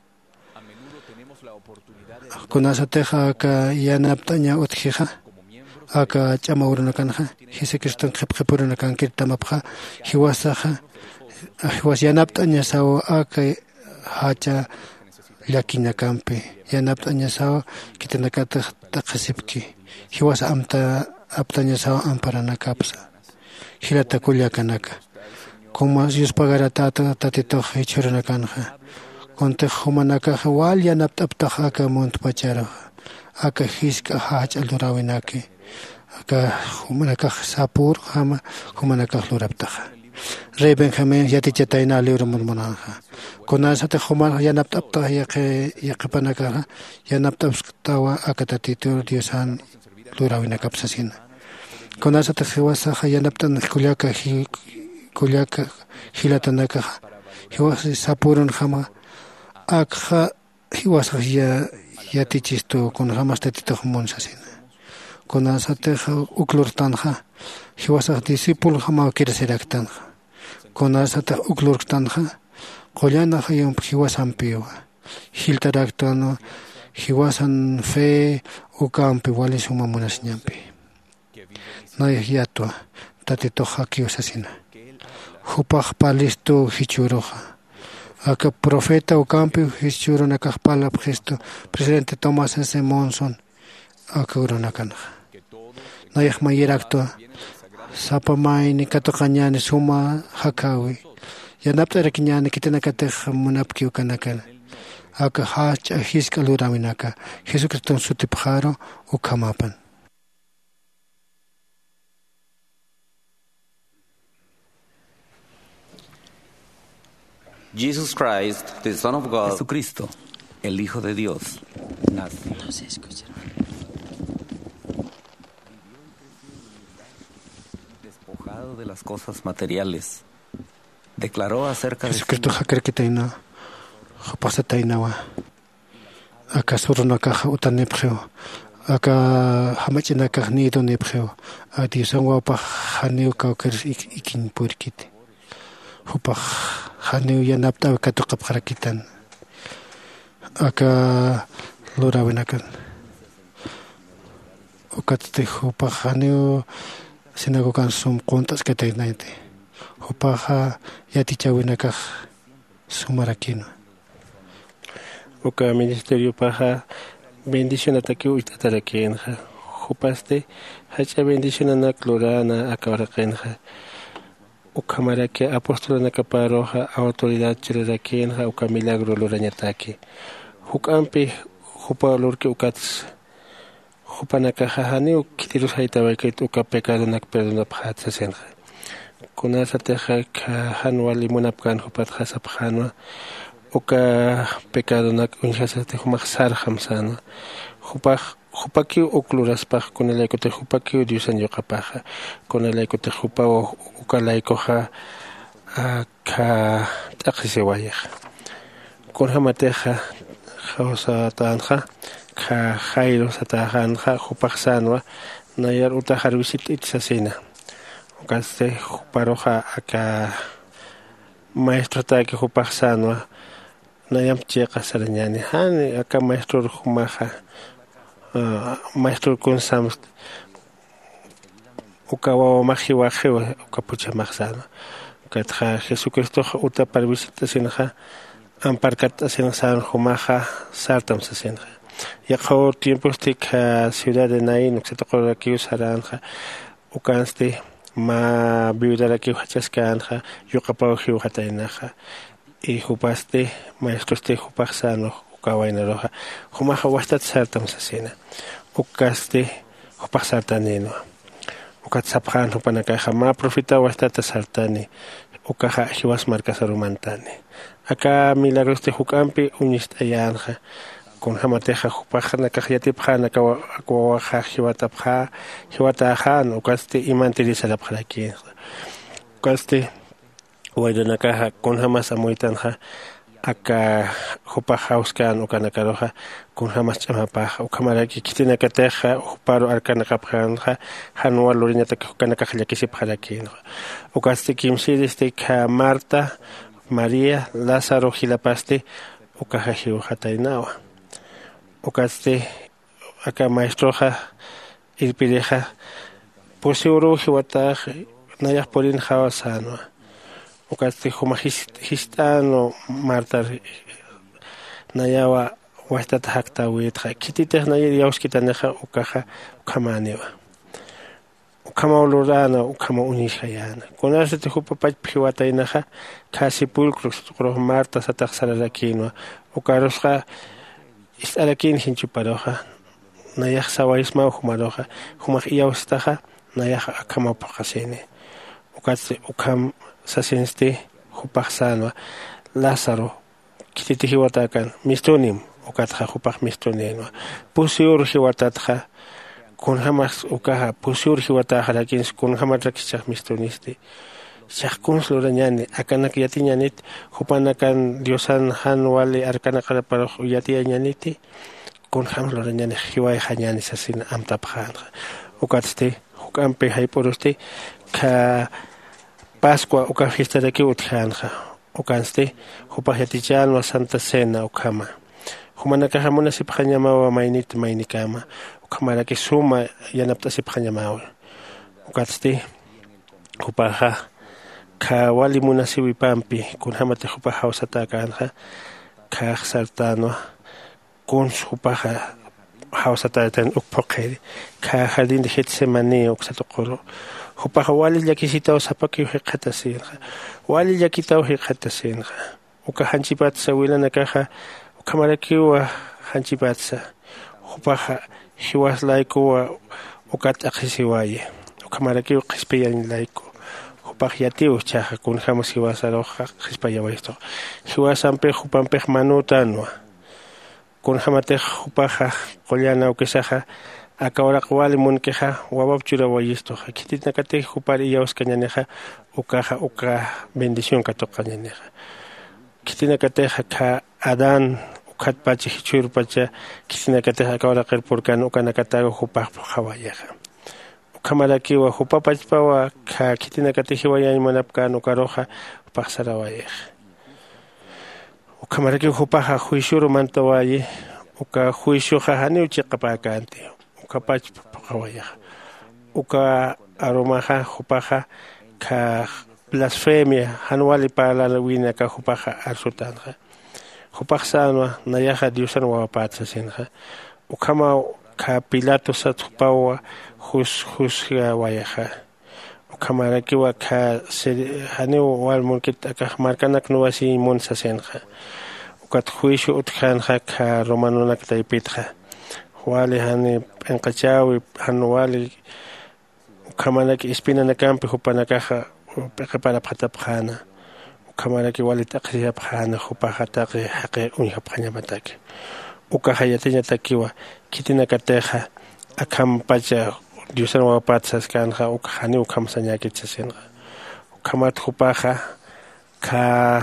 kunasateqa aka yanaptaña utjiqa aka ch'ama urunakanja Jesucristo qhipqipurunakankir tamapqa hiwasaqa hiwas yanaptaña sawa aka hacha llakinakampi yanaptaña sawa kitinakata taqasipki hiwas amta aptaña sawa amparanakapsa hilata kullakanaka como Dios pagará tata tatito hechurana kanja conte humanaka wal ya naptaptaja aka mont pacharo aka hiska hach aldurawinaki aka humanaka sapur hama humanaka luraptaja Rey Benjamín yati chataina libro monmonanja konasate human ya naptaptaja ya que ya que panaka ya naptaptawa aka tatito Diosan lurawinaka psasina konasate hiwasa ya naptan kulyaka hi kulyaka hilatanaka hiwasa sapurun hama akha hiwasa ya yati chisto con hamas tatito monsasina konasate uklurtanja hiwasa discípulo hama kirseraktanja konasate uklurtanja qollana hayam hiwasan piwa hiltaraktano hiwasan fe ukampi wali suma munasñampi nay yatwa tatito hakiosasina hupaj palisto hichuroja aka profeta ukampi hichuro nakajpala gesto presidente Thomas S. Monson aka uronakana nayaj mayerakto sapamay ni katokañani suma hakawi yanaptarakñani kitanakatej munapkiw kanakana aka hach ahiska lurawinaka Jesucristo sutipjaro ukamapan Jesus Christ, the Son of God, Jesucristo, el Hijo de Dios, nació. No se escucha. Despojado de las cosas materiales, declaró acerca de Jesucristo hakerkitaina, hapasatainawa, aka surunakaja utanepjeo, aka hamachinaka nido nepjeo, a Diosangwa pa haneu kauker ikin purkit. Hupaj haneu yanapta katukapjarakitan aka lurawinakan ukatste hupaj haneu sinagogan sum quntas katainaite hupaja yatichawinakaj sumarakino uka ministerio paja bendición ataki uitatarakenja hupaste hacha bendición anak lurana akawarakenja ukamara que apóstol na kaparoja autoridad chirerakenja uka milagro lurañataki hukampi hupa lurke ukats hupanaka hahani ukitirus haitabaikait uka pecado nak perdona phatsasenja kunasateja ka hanwa limunapkan hupat hasapjanwa uka pecado nak unhasate humaxar hamsano hupaj hupaki ukluraspaj kunalaikote hupaki Diosan yoqapaja kunalaikote hupawo ukalaikoja ka taqisewayaj kunhamateja jausa tanja ka jairo satajanja hupajsanwa nayar utajar visit itzasina ukaste huparoja aka maestro taki hupajsanwa nayam cheqa sarañani hani aka maestro humaja Uh, maestro con sam ukawa majiwaje ukapucha maxana katja Jesucristo uta para visitasinja amparkat asinsan humaja sartam sasinja yaqo tiempos tik ciudad de Nain uxetaqora ki usaranja ukanste ma viudara ki hachaskanja yuqapaw hiwatainaja y hupaste maestro este hupaxano ukawaina roja humaja wastat sartam sasina ukaste hupasartanino ukat sapjan hupanakaja ma profita wastat sartani ukaja hiwas markasarumantani aka milagros te hukampi unist ayanja con hamateja hupajana kajyatipjana kawaja hiwatapja hiwatajan ukaste imantirisarapjalaki ukaste waidanakaja con hamas amoitanja aka hupajauskan ukanakaroja kun hamas chamapaja ukamaraki kitinakateja uparo arkanakapjanja hanwa loriñataka ukanakajllakisipjalaki ukaste kimsidiste ka Marta María Lázaro Gilapaste ukajajiujatainawa ukaste aka maestroja ilpireja posiuru hiwataj nayaj porin jawasanwa ukaste humajistano Marta nayawa wastata haktawitja kititej nayir yauskitaneja ukaja ukamanewa ukama ulurana ukama unishayana kunasa te hupapach piwatainaja casi pulcros cro marta sataq sararakinwa ukarosqa istalakin hinchuparoja nayaj sawaisma humaroja humaq iyawstaja nayaj akama paqasene ukatse ukam sasenste hupaqsanwa Lázaro kititihiwatakan mistonim ukatja hupaq mistonenwa pusiur hiwatatja kun hamas ukaha pusiur hiwataja lakin kun hamatra kichaq mistoniste Shakun sloranyani akanak yati nyanit hupanakan diosan han wali arkana kala para yati nyaniti kun ham sloranyani hiwai hanyani sasin amtaphan ukatste hukampe haiporoste ka Pascua uka fiesta de que utkanja ukanste hupahyatichan wa Santa Cena ukama humanaka hamuna sipkhanyama wa mainit mainikama ukamara ke suma yanapta sipkhanyama ukatste hupaha ka wali munasiwi pampi kun hamate hupaha usataka ka sartano kun hupaha hausatatan ukpokeri ka halin de Getsemani uksatokoro hupaha wali yakisitaw sapaki hiqatasin wali yakitaw hiqatasin uka hanchipat sawila nakaha ukamarakiwa hanchipatsa hupaha hiwas laiko ukat akhisiwaye ukamarakiwa qispiyan laiko hupaha yatiu chaha kun hamas hiwasaro qispayawaisto hiwasampe hupampe manutanwa kun hamate hupaha qollana ukisaha akawara wali munkeha wababchura wayisto kitina kate hupari yaus kanyaneha ukaha uka bendición katokanyaneha kitina kate ka adan ukat pachi hichur pacha kitina kate akawara qir porkan ukana katago hupah hawayeha ukamaraki wa hupapachpa wa ka kitina kate hiwaya manapkan ukaroha upasara wayeha ukamaraki hupaha huishuru mantawaye uka huishu hahani uchiqapakante ukapach pakawaya uka aromaha hupaha ka blasfemia hanwali pala wina ka hupaha arsutanja hupaksanwa nayaha diusan wapatsa sinha ukama ka Pilato satpawa hus hus wayaha ukamaraki wa ka hani wal mulkit ka markanak nuwasi monsa senha ukat huishu utkanja ka romanonak taipitja wali hani enqachawi han wali ukamanaki ispina nakampi hupanakaja para patapjana ukamanaki wali taqsiyapjana hupajataqi haqi unyapjañamataki ukahayatiña takiwa kitinakateja akam pacha diusan wapatsas kanja ukahani ukamsañakitsasinqa ukamat hupaja ka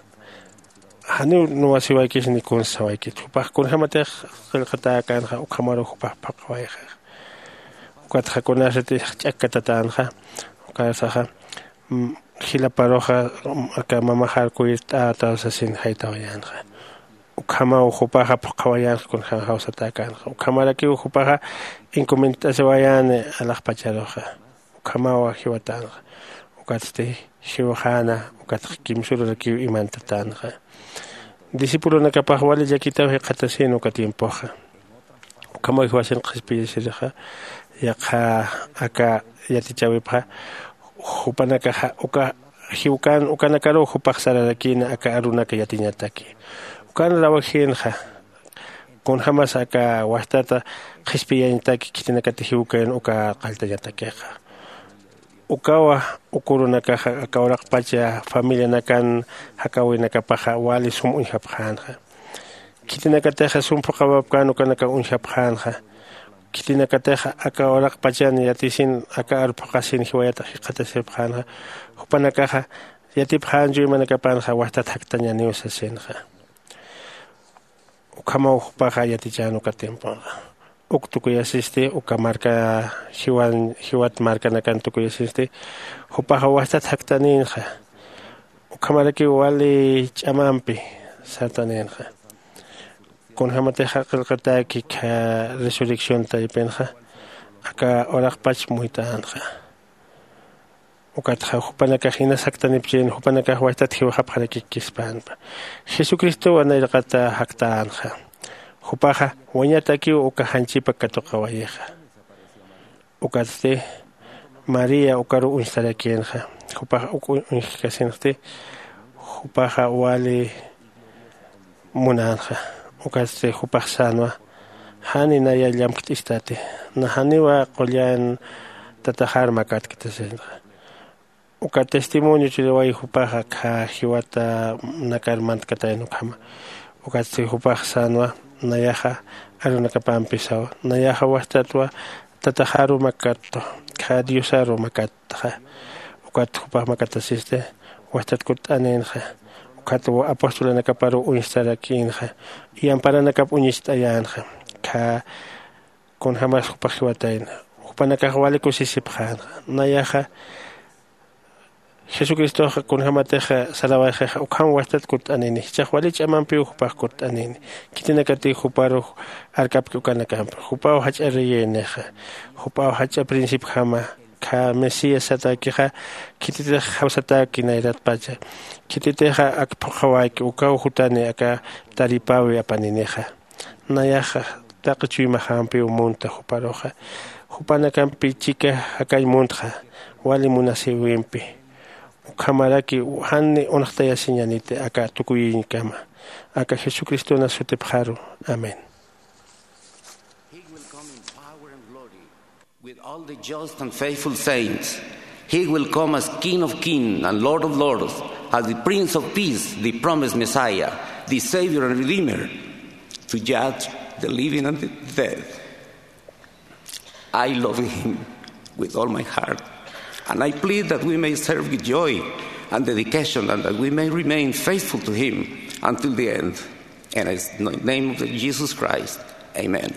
hani nuwasiwaykish ni kunsawaykich hupaj kunhamatej qilqatakanqa ukamaru hupaj paqawayqa ukatqa kunasati ch'akkatatanja ukasaja hilaparoja aka mamajarkuy t'atasasin haytawayanqa ukama ujupaja paqawayanqa kunja hawsatakanqa ukamaraki ujupaja incomentasiwayane alaqpacharoja ukamawa hiwatanqa ukatste hiwajana ukatqa kimsururaki imantatanqa discípulo nakapaj wali yakitaw hiqatasino ka tiempoja ukama hiwasin qispiyasiraja yaqa aka yatichawipja hupanaka uka hiukan ukanakaro hupaqsararakina aka arunaka yatiñataki ukan rawajinja kun hamas aka wastata qispiyanitaki kitinakati hiukan uka qaltañatakiqa ukawa ukurunakaja akawraq pacha familia nakan hakawinakapaja wali sum unhapjanja kitinakateja sumpaqawapkan ukanaka unhapjanja kitinakateja akawraq pachani yatisin aka arpaqasin hiwayata hiqatasipjanja hupanakaja yatipjanju imanakapanja wastat haktañaniusasinja ukama upaja yatichanu katemponja uktukuyasiste ukamarka hiwan hiwat marka nakan tukuyasiste hupaja wastat haktaninja ukamaraki wali chamampi sartaninja kun hamateja qilqataki ka resurrección taypenja aka oraqpach muitanja ukatja hupanaka hina saktanipchin hupanaka wastat hiwahapjaraki kispanpa Jesucristo wanayrqata haktanja hupaja wañataki uka hanchipa katoqawayeja ukatste María ukaru unstarakienja hupaja unjikasinjti hupaja wali munanja ukaste hupaja sanwa hani naya llamktistate nahani wa qollan tatajar makatkitasenja uka testimonio chilewai hupaja ka hiwata nakarmant katayno kama ukaste hupaja sanwa nayaja arunakapampisawa nayaja wastatwa tatajaru makatto ka diosaro makatta ukat hupaja makatasiste wastatkut anenja ukat wa apostola nakaparu uinstarakinja iampara nakap unistayanja ka con jamás hupajiwataina hupanakajwali kusisipjanja nayaja Jesucristo con jamateja salawaja ukhan wastat kut anini chahwali chamanpi upah kut anini kitinakati huparo arkap kukanakam hupao hach ariyeneja hupao hach princip jama ka mesías atakeja kitite hausata kinairat pacha kititeja akpawai ukau hutane aka taripawi apanineja nayaja taqchui mahampi umunta huparoja hupanakampi chica akay muntja wali munasiwimpi Kamaraki hanne onachtaya sinyanite aka tukuyin kama aka Jesucristo na sutepharu. Amen. He will come in power and glory with all the just and faithful saints. He will come as King of kings and Lord of lords, as the Prince of Peace, the promised Messiah, the Savior and Redeemer, to judge the living and the dead. I love him with all my heart. And I plead that we may serve with joy and dedication and that we may remain faithful to him until the end. And in the name of Jesus Christ, amen.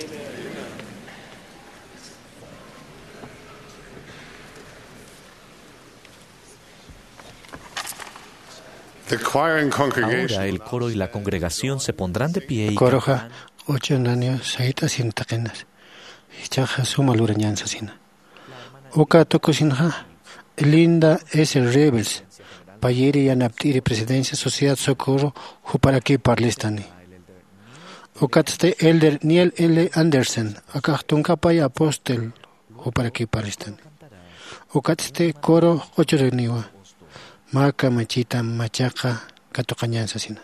The choir and congregation. Ahora el coro y la congregación se pondrán de pie y Koroja ocho años saita sin taquenas. Chaja suma lurañanza sina. Oka tokosinha linda es el rebels. Payeri yanaptiri presidencia sociedad socorro huparaki parlistani. Okatste elder Niel L. Anderson akachtunka paya apostel huparaki parlistani. Okatste coro ocho reniwa. Maka machita machaca katokañanza sina.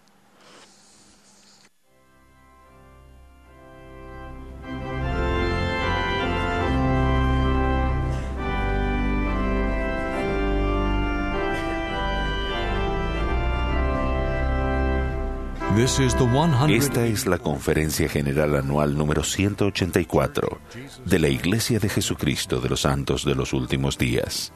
Esta es la Conferencia General Anual número ciento ochenta y cuatro de la Iglesia de Jesucristo de los Santos de los Últimos Días.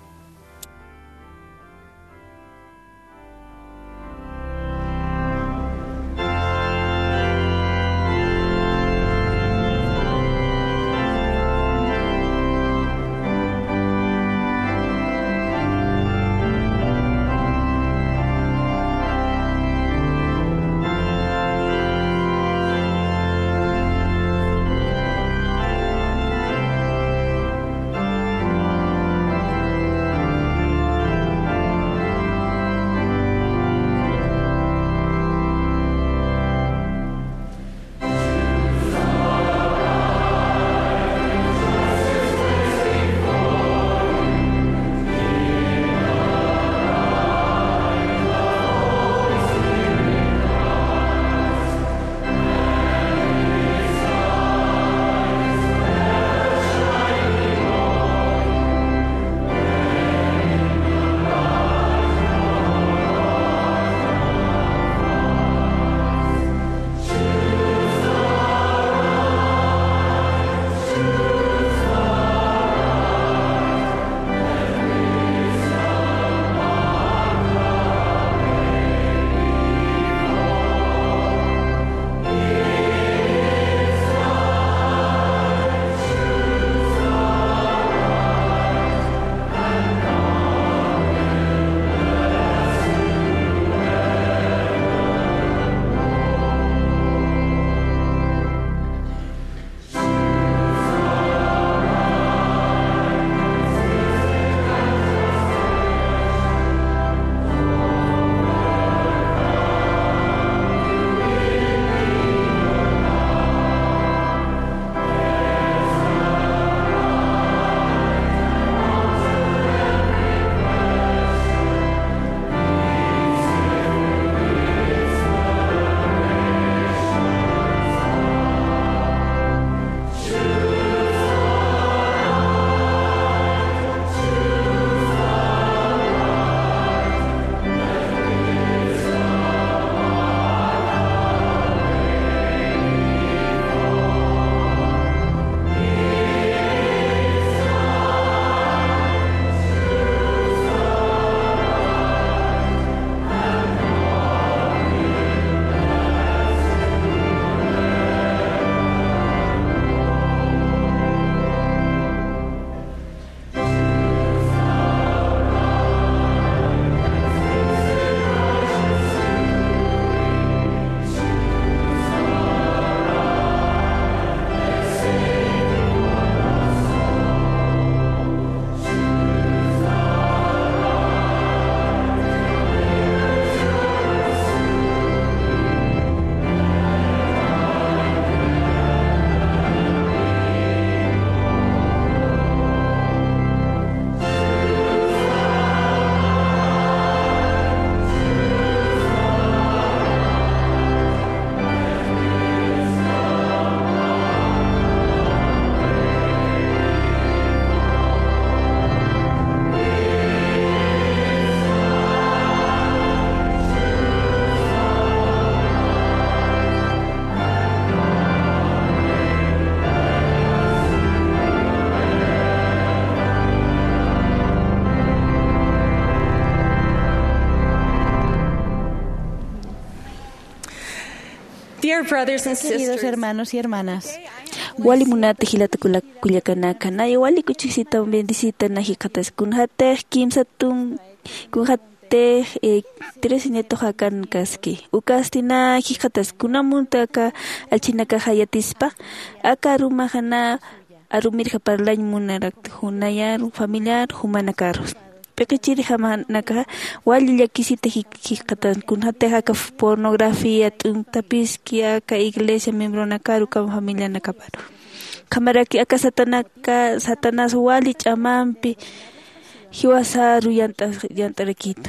Dear brothers and Queridos sisters, hermanos y hermanas, wali munata hilata kula kuyakanaka na wali kuchisita bendisita na hikatas kunhate kimsatun kunhate tres neto hakan kaski ukastina hikatas kunamunta ka alchinaka hayatispa akaruma hana arumirja parlañ munarak hunayar familiar humanakaros pequechiri jamanaka wali yakisita hikatan kunhate haka pornografía tuntapiski aka iglesia miembro nakaru kam familia nakaparo kamaraki aka satanaka satanas wali chamampi hiwasaru yanta yantarakito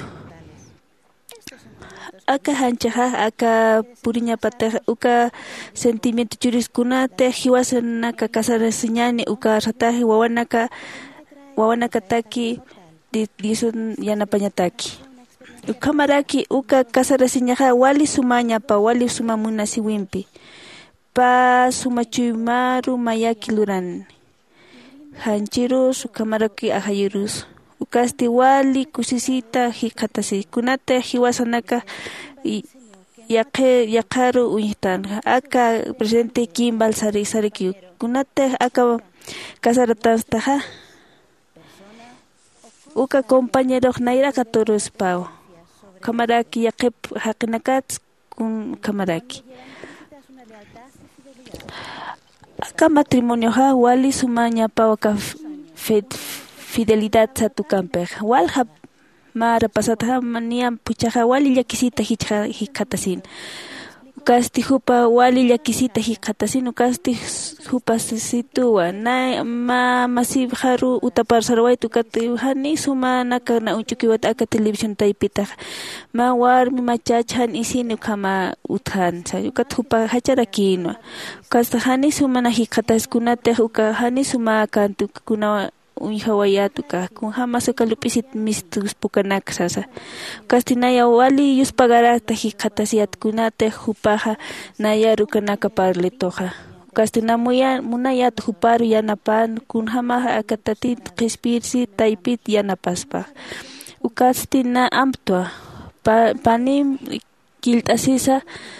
aka hanchaha aka puriña pata uka sentimiento churiskunate hiwasanaka kasarasiñani uka ratahi wawanaka wawanaka taki disun yanapañataki ukamaraki uka kasarasiñaja wali sumaña pa wali sumamuna siwimpi pa sumachuymaru mayaki luran hanchirus ukamaraki ahayurus ukasti wali kusisita hikatasi kunate hiwasanaka yaqe yaqaru uñitan aka presente kimbal sari sariki kunate aka kasaratanstaja uka compañero naira katoros pao kamaraki yaqep haqinakat kun kamaraki aka matrimonio ha wali sumaña pao ka fidelidad satu kamper wal ha mara pasata maniam puchaha wali yakisita hikatasin ukasti hupa wali yakisita hikatasin ukasti hupa situa na ma masib haru utapar sarwai tukati hani sumana kana unchukiwat aka televisión taipita ma warmi machachan isini kama uthan sa ukat hupa hacharakinwa ukasta hani sumana hikatas kunate uka hani suma kantu kuna unhawayatuka kun hamas kalupisit mistus pukanak sasa kastinaya wali yus pagarata hikatasiat kunate hupaha nayaru kanaka parle toja kastina muya munayat huparu yanapan kun hama akatatit qespirsi taipit yanapaspa ukastina amtwa pa, panim kiltasisa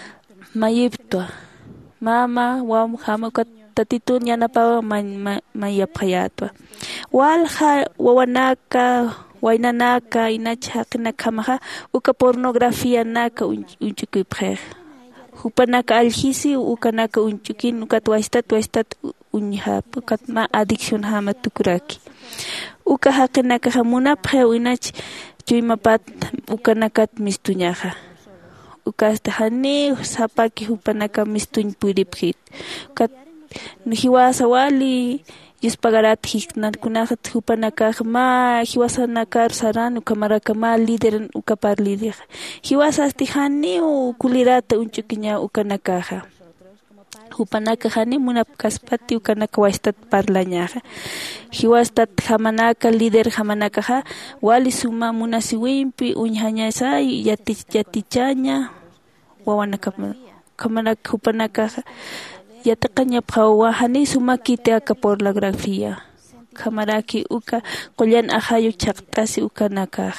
mayiptwa mama wam hama tatitun yanapa mayapayatwa walha wawanaka wainanaka inachakna kamaha uka pornografía naka unchuki prer hupanaka aljisi ukanaka unchukin uka twaistat twaistat unha ukat ma adicción hama tukuraki uka hakinaka hamuna pre inach chuymapat ukanakat mistuñaja ukasta hani sapaki hupanaka mistuñ puripjit kat hiwasa wali yus pagarat hiknan kunahat hupanaka ma hiwasa nakar saran ukamaraka ma líder ukapar líder hiwasa astihani u kulirata unchukinya ukanakaja hupanaka hani munap kaspati ukanaka waistat parlañaja hiwastat hamanaka líder hamanaka wali suma munasiwimpi unhanya sai yati yatichaña wawanaka kamanaka hupanaka yataqaña phawa hani sumakite aka pornografía kamaraki uka qollan ahayu chaqtasi ukanaka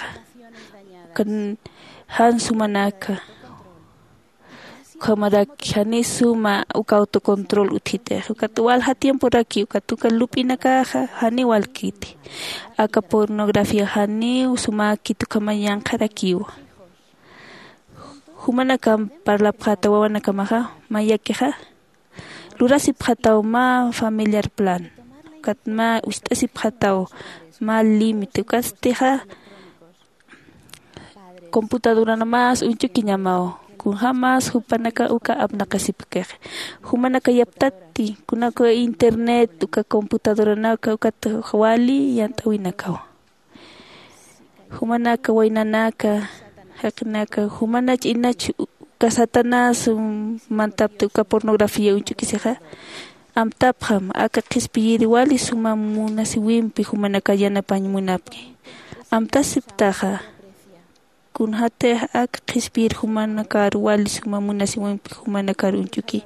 kan han sumanaka kamaraki hani suma uka autocontrol utite uka tuwal ha tiempo raki uka tuka lupinaka hani walkiti aka pornografía hani usumaki tukamayan karakiwa humanaka parla phata wawanaka maha mayakeha lurasi phatau ma familiar plan katma ustasi phatau ma limite kasteja computadora namas unchukinya mau kun hamas hupanaka uka abnakasipke humanaka yaptati kunaka internet uka computadora naka uka wali yantawinaka humanaka wainanaka haknaka humanach inach kasatanas mantap tuka pornografía unchukiseja amtapham aka qispiyiri wali suma munasiwimpi humanaka yanapañmunapki amtasiptaja kunhate aka qispiyir humanaka wali suma munasiwimpi humanaka unchuki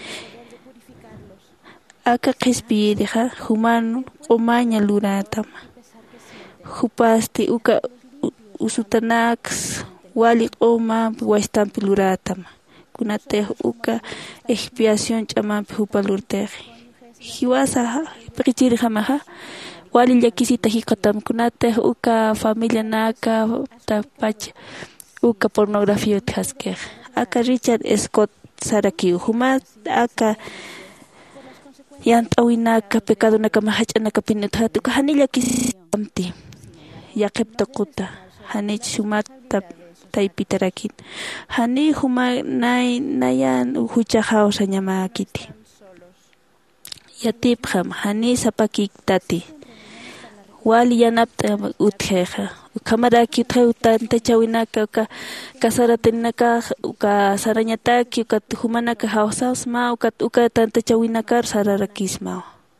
aka qispiyirija human umaña luratama hupasti uka usutanax wali oma waistampi luratama kunate uka expiación chama hupalurte hiwasa pichiri hamaha wali yakisita hikatam kunate uka familia naka tapach uka pornografía thaske aka Richard Scott Saraki huma aka yantawinaka pecado naka mahachanaka pinethatu hanilla kisamti yaqeptaquta hani shumata taipitarakin hani huma nay nayan hucha hausa llamakiti yatipkham hani sapaki tati wali yanapta utheja kamara ki utante chawinaka ka kasaratinaka ka saranyataki ka humanaka hausas ma uka uka tante chawinaka sararakisma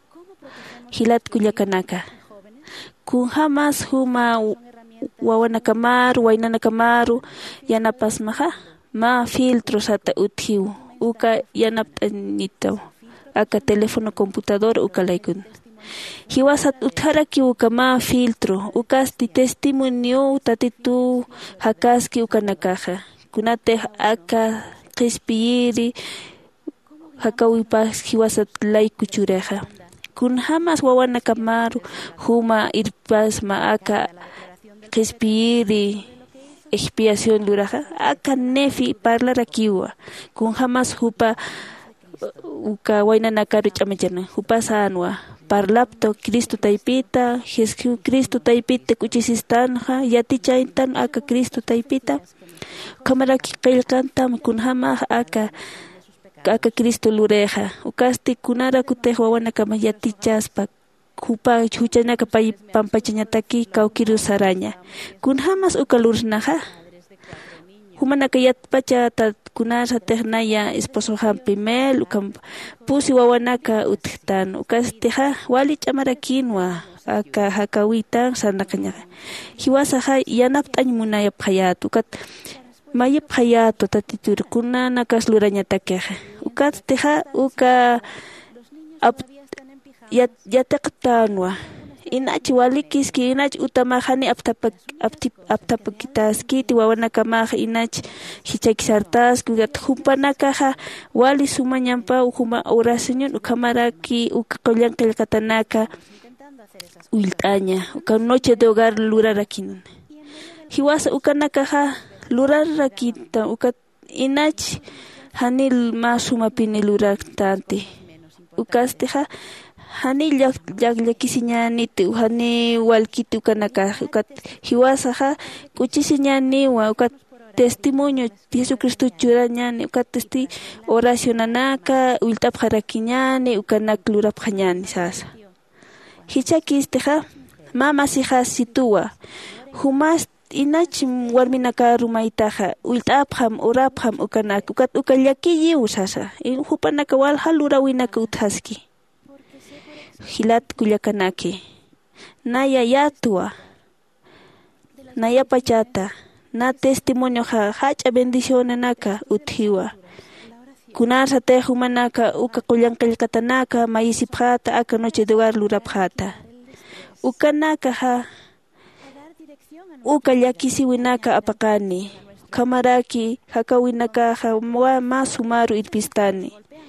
hilat kuyakanaka kun hamas huma wawanaka maru wainanaka maru yanapas maha ma filtro sata uthiu uka yanapta nito aka teléfono computador uka laikun hiwasat utharaki uka ma filtro ukasti testimonio tatitu hakaski uka nakaja kunate aka qispiyiri hakawipas hiwasat laikuchureja kun hamas wawanaka maru huma irpas ma aka qispiyiri expiación luraja aka nefi parlarakiwa kun hamas hupa uka wainanakaru chamachana hupa sanwa parlapto Cristo taipita Jesús Cristo taipita kuchisistanja yati chaintan aka Cristo taipita kamara qilqantam kun hama aka aka Cristo lureja ukasti kunara kutejo wana kama yati chaspa kupa chuchanaka pay pampachañataki kawkiru saraña kun hamas ukalurnaja humanaka yatpacha kunasa tehnaya esposo hampimel ukam pusi wawanaka utihtan ukasteja wali chamarakinwa aka hakawita sanakanya hiwasa ha yanaptañ munayap hayat ukat mayap hayat tatitur kunana kasluraña takeja ukasteja uka ap yat yataqtanwa inachi walikis ki inach utamahani aptapak aptip aptapakitas ki tiwawanaka mah inach hichakisartas kugat humpanaka wali sumañampa huma oración ukamaraki ukakollan qillqatanaka uiltaña uka noche de hogar lurarakin hiwasa ukanaka lurarakita uka inach hanil masumapini luraktanti ukasteja hani yak yak yakisiñani tu hani walkitu kanaka ukat hiwasaja kuchisiñani wa ukat testimonio Jesucristo churañani ukat testi oracionanaka ultap harakiñani ukanak lurap hañani sasa hichakisteja mama sija situa humas inach warminaka rumaitaja ultapjam urapjam ukanak ukat ukallakiyi usasa hupanaka wal halurawinaka uthaski hilat kuyakanaki naya yatua naya pachata na testimonio ha hacha bendición naka uthiwa kunasa te humanaka uka kulyanqillqatanaka mayisipjata aka noche de hogar lurapjata ukanaka ha uka llakisiwinaka apaqani kamaraki hakawinaka ha masumaru irpistani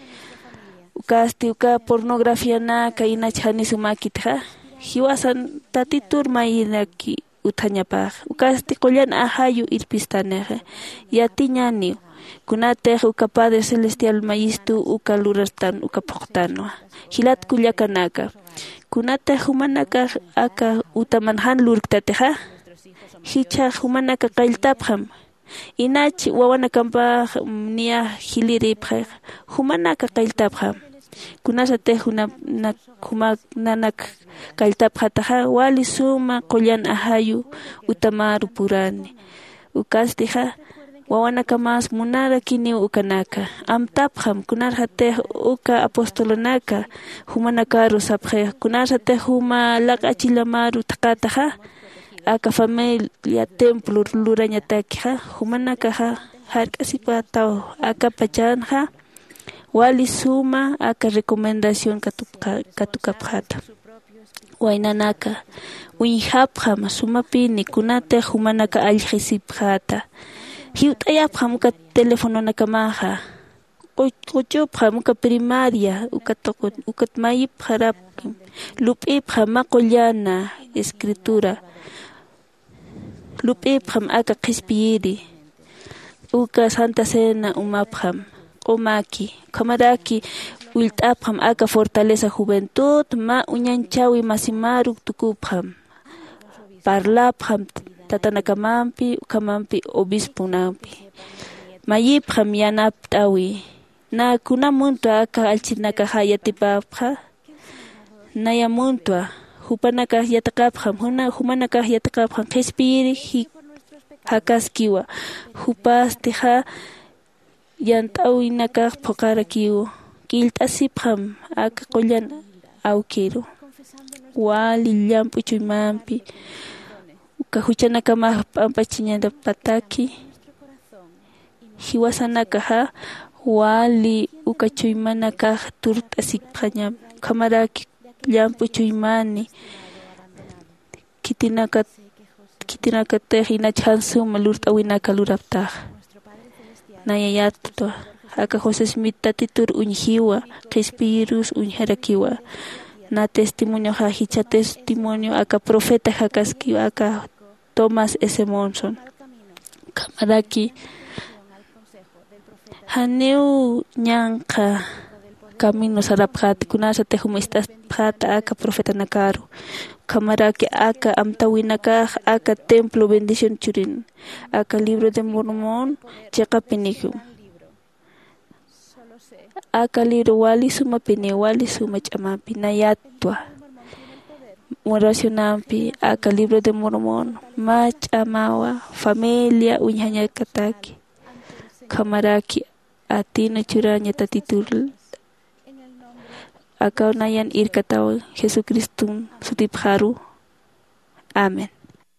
ukasti uka pornografía naka inachani sumakitja hiwasan tatitur mayinaki uthañapaj ukasti qollan ahayu irpistaneja yatiñani kunate uka Padre Celestial mayistu uka lurastan uka poqtanwa hilat kullakanaka kunate humanaka aka utamanhan lurktateja hicha humanaka qailtapjam inach wawanakamba niya hiliripja humanaka qailtapjam kunasa te huna na kuma nanak kaltapjataja wali suma qollan ahayu utamaru purani ukastiha wawanaka mas munara kini ukanaka amtapjam kunarha te uka apostolonaka humanakaru sapje kunarha te huma laqachilamaru taqataja aka familia templo lurañatakiha humanaka hark'asipataw aka pachanja wali suma aka recomendación katukapjata wainanaka uñihapjama sumapini kunate humanaka allqisipjata hiutayapqa muka teléfono nakamaja qochupqa muka primaria ukat ukat mayip harap lupipqa maqullana escritura lupipqa aka qispiyiri uka Santa Cena umapqa umaki kamaraki wilt'apqa aka fortaleza juventud ma uñanchawi masimaru tukupqa parlapqa tatanakamanpi ukamampi obispo nampi mayipqa yanaptawi na kunamuntu aka alchinaka hayatipapqa naya muntua hupanaka yataqapqa huna humanaka yataqapqa qispiri hakaskiwa hupastija yantawi naka phokarakiwo kiltasipqa aka qollan awkiru wali llampu chuymanpi kahuchanaka ma pampachiñanda pataki hiwasanaka ha wali ukachuymanaka turt'asikpaña kamaraki llampu chuymani kitinaka kitinaka tehina chansuma lurt'awinaka luraptaj nayayatto aka José Smith tatitur unhiwa qispirus unharakiwa na testimonio ha hicha testimonio aka profeta hakaskiwa aka Thomas S. Monson kamaraki haneu ñanqa camino sarapqati kunasa tehumistas phata aka profeta nakaru kamaraki aka amtawinaka aka templo bendición churin aka libro de Mormón cheka piniku aka libro wali suma pini wali suma chamapi nayatwa oracionampi aka libro de Mormón machamawa familia uñhaña kataki kamaraki atina churaña tatitur aka nayan irkatawa Jesucristo sutipharu amen.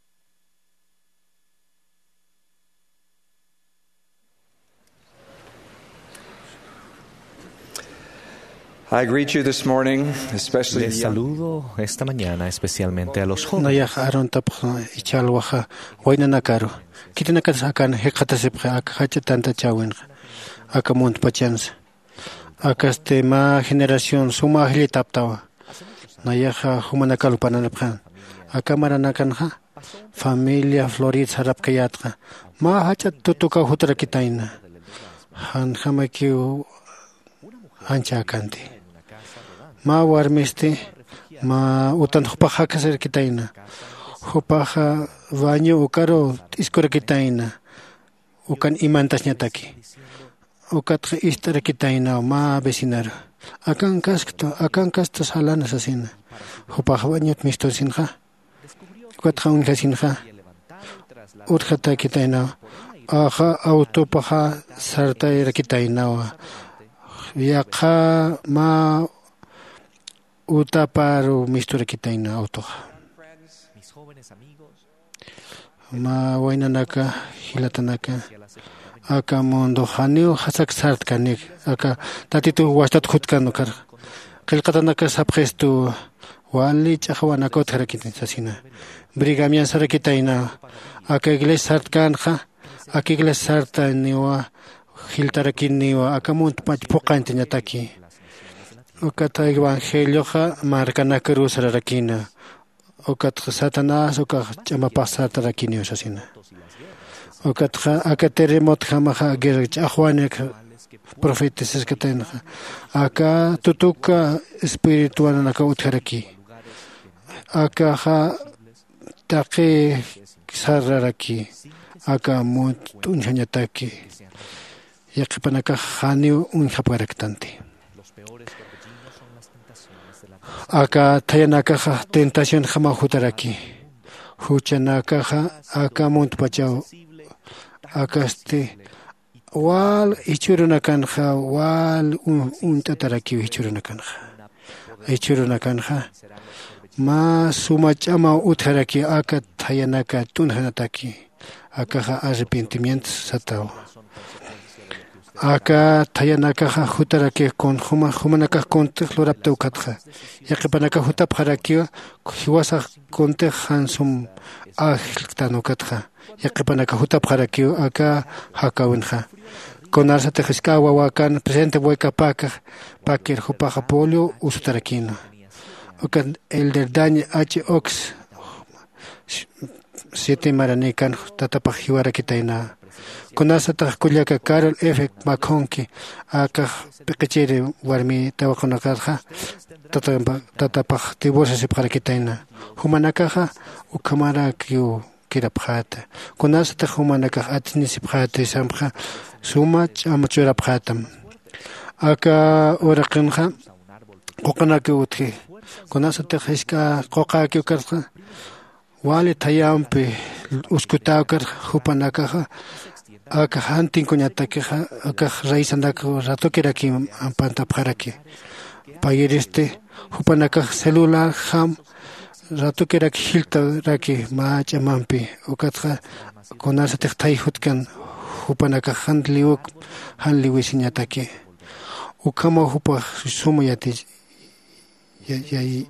I greet you this morning, especially Les saludo esta mañana especialmente a los jóvenes. Nayaj aron tapja ichalwaja wainanakaro. Kitinakas akan hekatasipja aka hacha tanta chawin. Aka mont pachans. Aka este ma generación suma ahli taptawa. Nayaja humanakalu pananapjan. Aka maranakanja familia Florid sarapkayatja. Ma hacha tutuka hutra kitaina. Han hamakiu ancha kanti. Ma warmiste ma utan hupaja kasar kitaina hupaja baño ukaro iskora kitaina ukan imantas nyataki ukat istar kitaina ma vecinar akan kasto akan kasto salana sasina hupaja baño misto sinja ukat jaun sinja urjata kitaina aja autopaja sarta era kitaina yaqa ma utaparu mistura kitaina auto ma wainanaka hilatanaka aka mondo haneu hasak sart kanik aka tatitu wastat khutkanu kar qilqatanaka sabqestu wali chahwana kothara kitin sasina brigamian sara kitaina aka iglesia sart kanja aka iglesia sarta niwa hiltarakiniwa aka mont pach poqantiña taki ukata evangelio ha marcana cruz rarakina ukat Satanás ukat chamapasata rakini osasina ukat aka terremoto hamaha gerch ahwanek profetas katen aka tutuka espiritual naka utharaki aka ha taqi sararaki aka mont unhañataki yaqipanaka hani unhaparaktanti aka tayanaka tentación jama hutaraki huchanaka aka mont pachao aka este wal ichurunakan ja wal un tataraki ichurunakan ja ichurunakan ja ma sumachama utharaki aka tayanaka tunhanataki aka arrepentimiento satao Aka tayanakaja hutaraki con huma humanaka conte lorapte ukatja. Yakipanaka hutap harakiwa hiwasa conte hansum ahiltanukatja. Yakipanaka hutap harakiwa aka hakawinja. Con arsa tejiskawa wakan presente huaycapaka pakir hupaja polio usutarakino. Okan el del daño H ox siete maranikan tatapajiwara kitaina. Con asa takuliaka Carol F. Makonki aka pequechere warmi tawakonakaja tatapaj tibosa para kitaina. Humanakaja ukamara kiu kirapjata. Con asa tahumanaka atnisipjata samja suma amachura pjatam. Aka orakinja kokanaki utki. Con asa tajiska kokaki ukarja wale tayampe uskutaukar hupanakaja aka hantin kuñatakeja aka raisandaka ratokiraki ampantapjaraki payeriste hupanaka celular ham ratokiraki hiltaraki maachamampi ukatja konasa tektay hutkan hupanaka handliuk hanliwisiñataki ukama hupa sumayati yay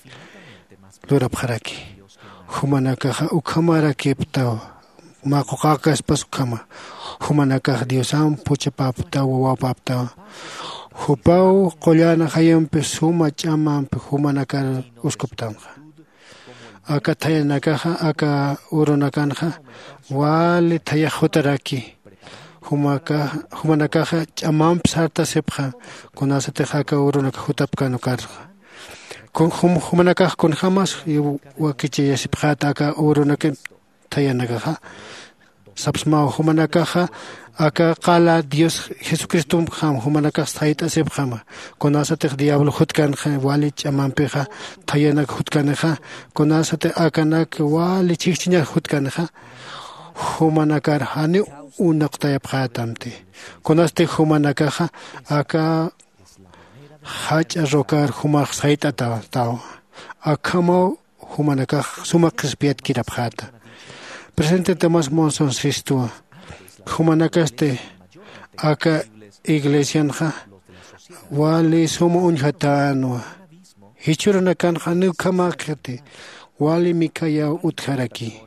lurapjaraki humanaka ukamaraki ptaw makokakas pasukama humanaka diosam puchapapta wawapapta hupau qollana hayampe suma chamampe humanaka uskuptanja aka tayanaka aka urunakanja wale tayajotaraki humaka humanaka chamampe sarta sepja kunasateja aka urunaka hutapkanukarja con humanaka con jamás wakiche yasipjata aka urunaka tayanaka sapsma humanaka aka qala Dios Jesucristo ham humanaka staita sepjama konasate diablo hutkan wali chamampeja tayanak hutkanja konasate akanak wali chichinya hutkanja humanaka hani unaqtaya phatamte konaste humanaka aka hacha rokar humak saita ta ta akamo humanaka sumakrispiat kirapjata. Presente Tomás Monson Sistua, Humanakaste, Aka Iglesianja, Wali Sumo Unjatanua, Hichuranakan Hanu Kamakate, Wali Mikaya Utharaki,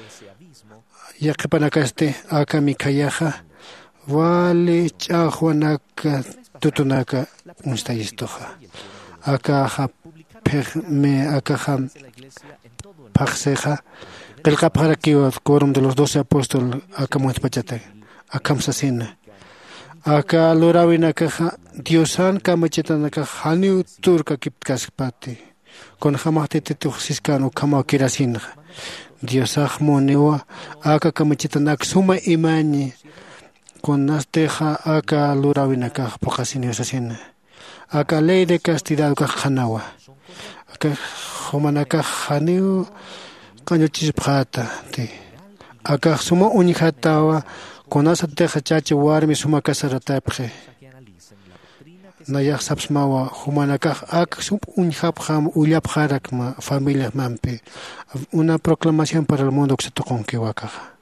Yakipanakaste, Aka Mikayaja, Wali Chahuanaka Tutunaka Unstayistoja, Aka me Aka Paxeja. El caparaquio quórum de los doce apóstoles acá muchpachate acá msasina acá lorawina caja diosan kamachetana caja haniu turca kipkaspati con jamate tetuxiscano kama kirasin diosaj monewa acá kamachetana suma imani con nasteja acá lorawina caja pokasini asasina acá ley de castidad caja hanawa acá homanaka haniu Kaño chispata te aka suma unijatawa konasa teja chachi warmi suma kasaratapje naya sapsmawa humanaka ak sum unijapjam ullapjarakma familia mampe una proclamación para el mundo que se tocó que wakaja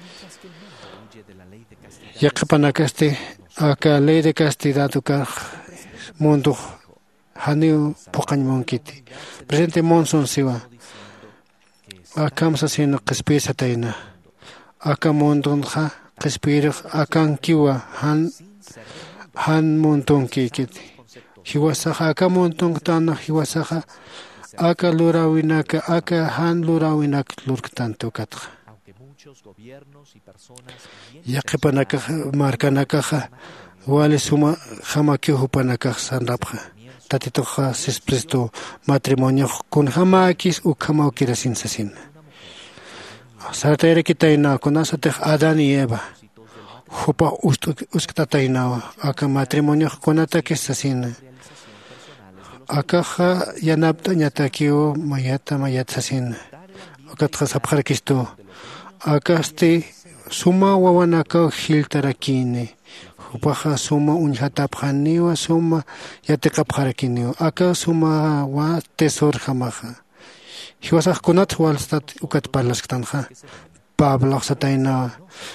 yaqpanakaste aka ley de castidad ukaj mundo haniu pokañmonkiti presente monson siwa Akam sasino qespisa taina aka mondonja qespir akan kiwa han han monton kikiti hiwasaja aka monton tana hiwasaja aka lurawinaka aka han lurawinaka lurktanto katja yaqipanaka markanaka wale suma jamaki hupanaka sanrapja tatitoja se presto matrimonio con jamakis u kamau kirasin sasin sartere kitaina konasate Adán y Eva hupa uskataina aka matrimonio con ataques sasin akaja yanapta ñatakio mayata mayat sasin akatja sapjarkisto akaste suma wawanaka hiltarakine Upaja suma unjatapjaniwa suma yatekapjarakiniwa aka suma wa tesor jamaja hiwasaj kunat walstat ukat parlasktanja Pablo sataina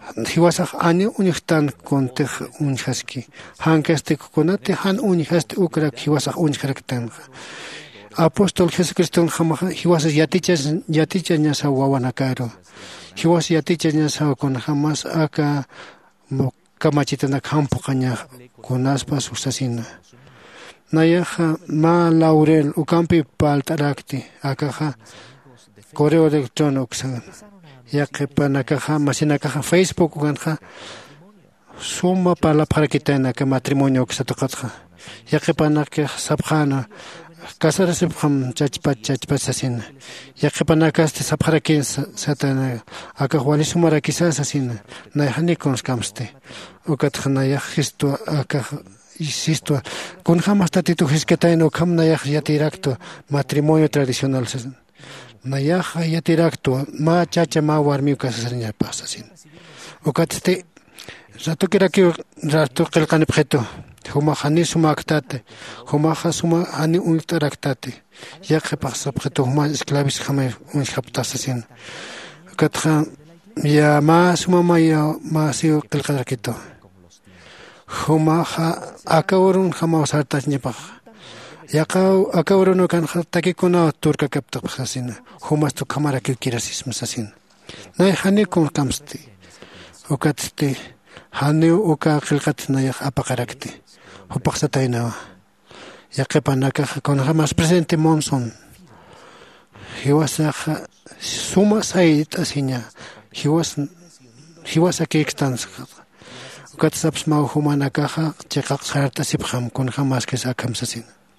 hiwasaq ani unihtan kontej unhaski hankaste konate han unhaste ukrak hiwasaq unharaktan apóstol Jesucristo jamaja hiwasas yatichas yatichas ñasa wawanakaro hiwas yatichas ñasa con jamás aka kamachitana campo caña con aspas usasina nayaja ma laurel ukampi paltarakti akaja correo electrónico san ya que para caja masina caja Facebook ganja suma para para que tenga que matrimonio que se toca ya que para que sabjana casarse con chachpa chachpa asesina ya que para que este sabjara que satana acá wali sumara quizás asesina na hani con scamste o que tjana ya gesto acá insisto con jamás tatito gesqueta no cam na ya ya directo matrimonio tradicional nayaja ya directo ma chacha ma warmi kasasnya pasasin okatte rato kira que rato que el canepjeto huma hani suma aktate huma hasuma hani un taraktate ya que pasa objeto huma esclavis jame un chaptasasin okatra ya ma suma ma ya ma sio que el canepjeto huma akaurun jama usartas nipa Yakau akaurono kan hataki kuna turka kapta khasina humas tu kamara ki kirasis masasin nay hani kun kamsti okatsti hani oka khilqat nay apaqarakti hupaqsataina yaqipanaka kon hamas presente monson hiwasa suma sait asinya hiwas hiwasa ke extans okatsaps ma humanaka chiqaq sarta sibkham kun hamas ke sakam sasin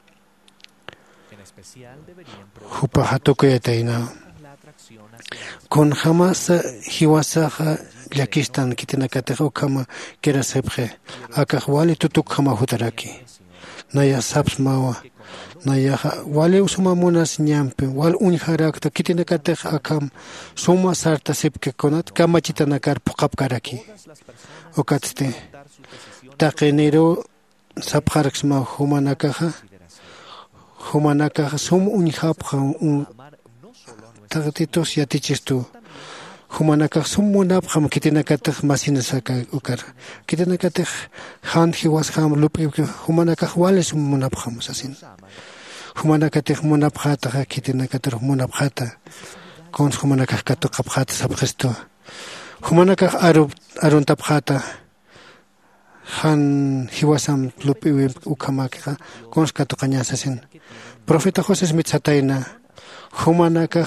Hupa hatukoyataina con jamás hiwasaja yakistan kitinakatejo kama kera sepje akahwali tutuk kama hutaraki naya saps mawa naya wale usuma monas nyampe wal unharakta kitinakateja akam suma sarta sepke konat kama chitanakar pokap karaki okatste takenero sapjarksma humanakaja humanaka sum unhapja un tagtitos yatichistu humanaka sum munapja kitinakatej masinasaka ukar kitinakatej han hiwas ham lupi humanaka wale sum munapja masasin humanakatej munapja ta kitinakatej munapja kon humanaka katu kapjata sabgesto humanaka arub aruntapjata han hiwasam lupi ukamaka konska to kanyasasin profeta José Smith sataina humanaka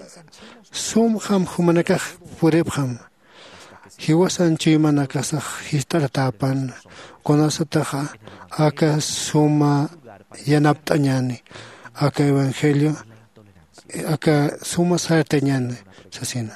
sum ham humanaka purebham hiwasan chimanaka sa histaratapan konasataha aka suma yanaptanyani aka evangelio aka suma sarteñan sasina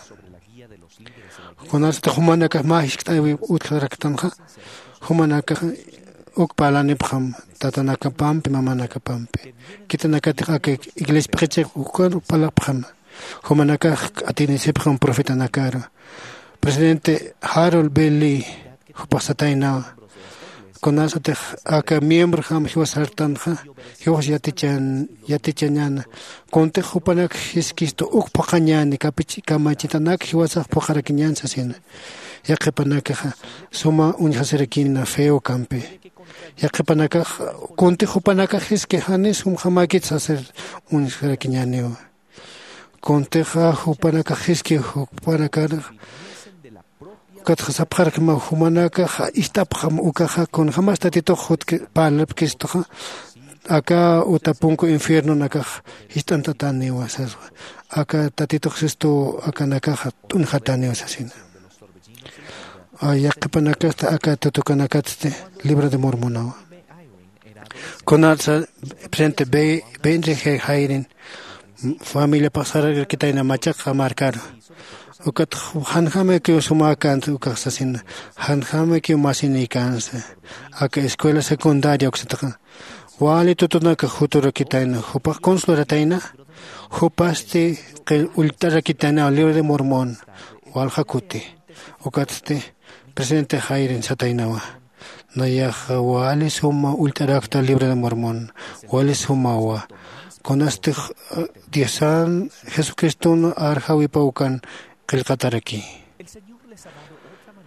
konasata humanaka mahishtawi utlaraktanha humanaka ukpalani pham tatanaka pampi mamanaka pampi kitanaka tika iglesia preche ukor pala pham humanaka atini sepkham profeta nakara presidente Harold Bailey hupasataina konasate aka miembro ham hiwasartanja hiwas yatichan yatichanyan konte hupanak hiskisto ukpaqanyani kapichi kamachitanak hiwasaq puqarakinyan sasina yaqipanaka suma unhaserekina feo campe yaqipanaka konte hupanaka hiske hanes hum hamakit hacer unhaserekinyaneo konte hupanaka hiske hupanaka katkhasapkharak ma humanaka istapkham ukaha kon hamas tatito khut palap kistoha aka utapunko infierno naka istantatani wasas aka tatito khisto aka naka unhatani wasasina ayaqipanaka aka tutukanaka libro de Mormón konatsa presente be benje hayrin familia pasara kitaina machaqa marcar ukat hanjame que sumakan ukasasin hanjame que masini kanse aka escuela secundaria oxitaka wali tutunaka hutura kitaina hupa consulara taina hupaste que ultara kitaina libro de Mormón wal hakuti ukaste presidente Jairin satainawa naya wali suma ultara kta libro de Mormón wali sumawa con este diesan Jesucristo arjawi paukan qilqataraki.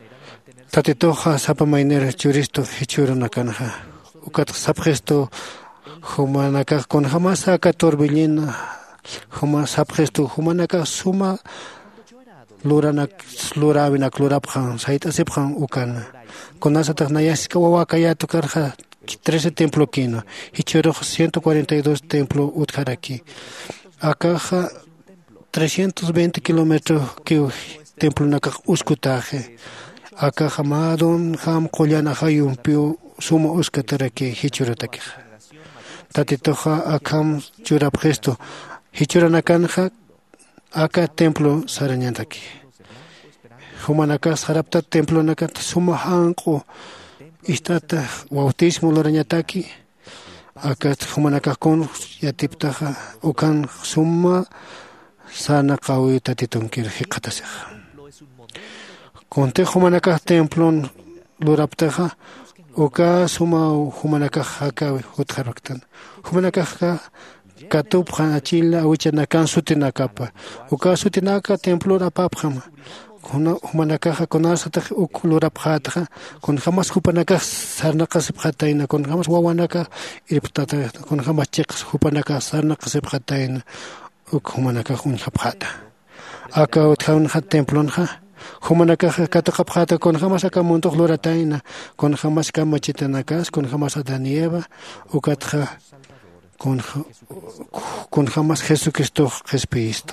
tatitoja sapamainer churisto hichuruna kanja ukat sapgesto humanaka con jamás aka torbellina huma sapgesto humanaka suma luranak luravina klurapjan saita sepjan ukan con asata nayaska wawakaya tokarja trece templo kino hichuro ciento cuarenta y dos templo utjaraki akaja trescientos veinte kilómetros que templo naka uskutaje acá jamadon ham collana hayum pio sumo uskataraki hichurataki tatitoja akam churap gesto hichuranakanja acá templo sarañantaki humanaka sarapta templo naka sumo hanko istata bautismo lorañataki acá humanaka con yatiptaja ukan suma sana qawi tatitonkir hiqatasa Conte humanaka templon luraptaja oka suma humanaka haka utharaktan humanaka katup hanachila uchanakan sutinakapa oka sutinaka templo rapapjama humanaka konasata ukulurapjata con jamás hupanaka sarnaka sepjataina con jamás wawanaka irptata con jamás chex hupanaka sarnaka sepjataina uk humanaka hunjapjata aka uthan templonja humanaka katakapjata con jamás aka montok lorataina con jamás kamachitanakas con jamás adanieva ukatja con con jamás Jesucristo Jesucristo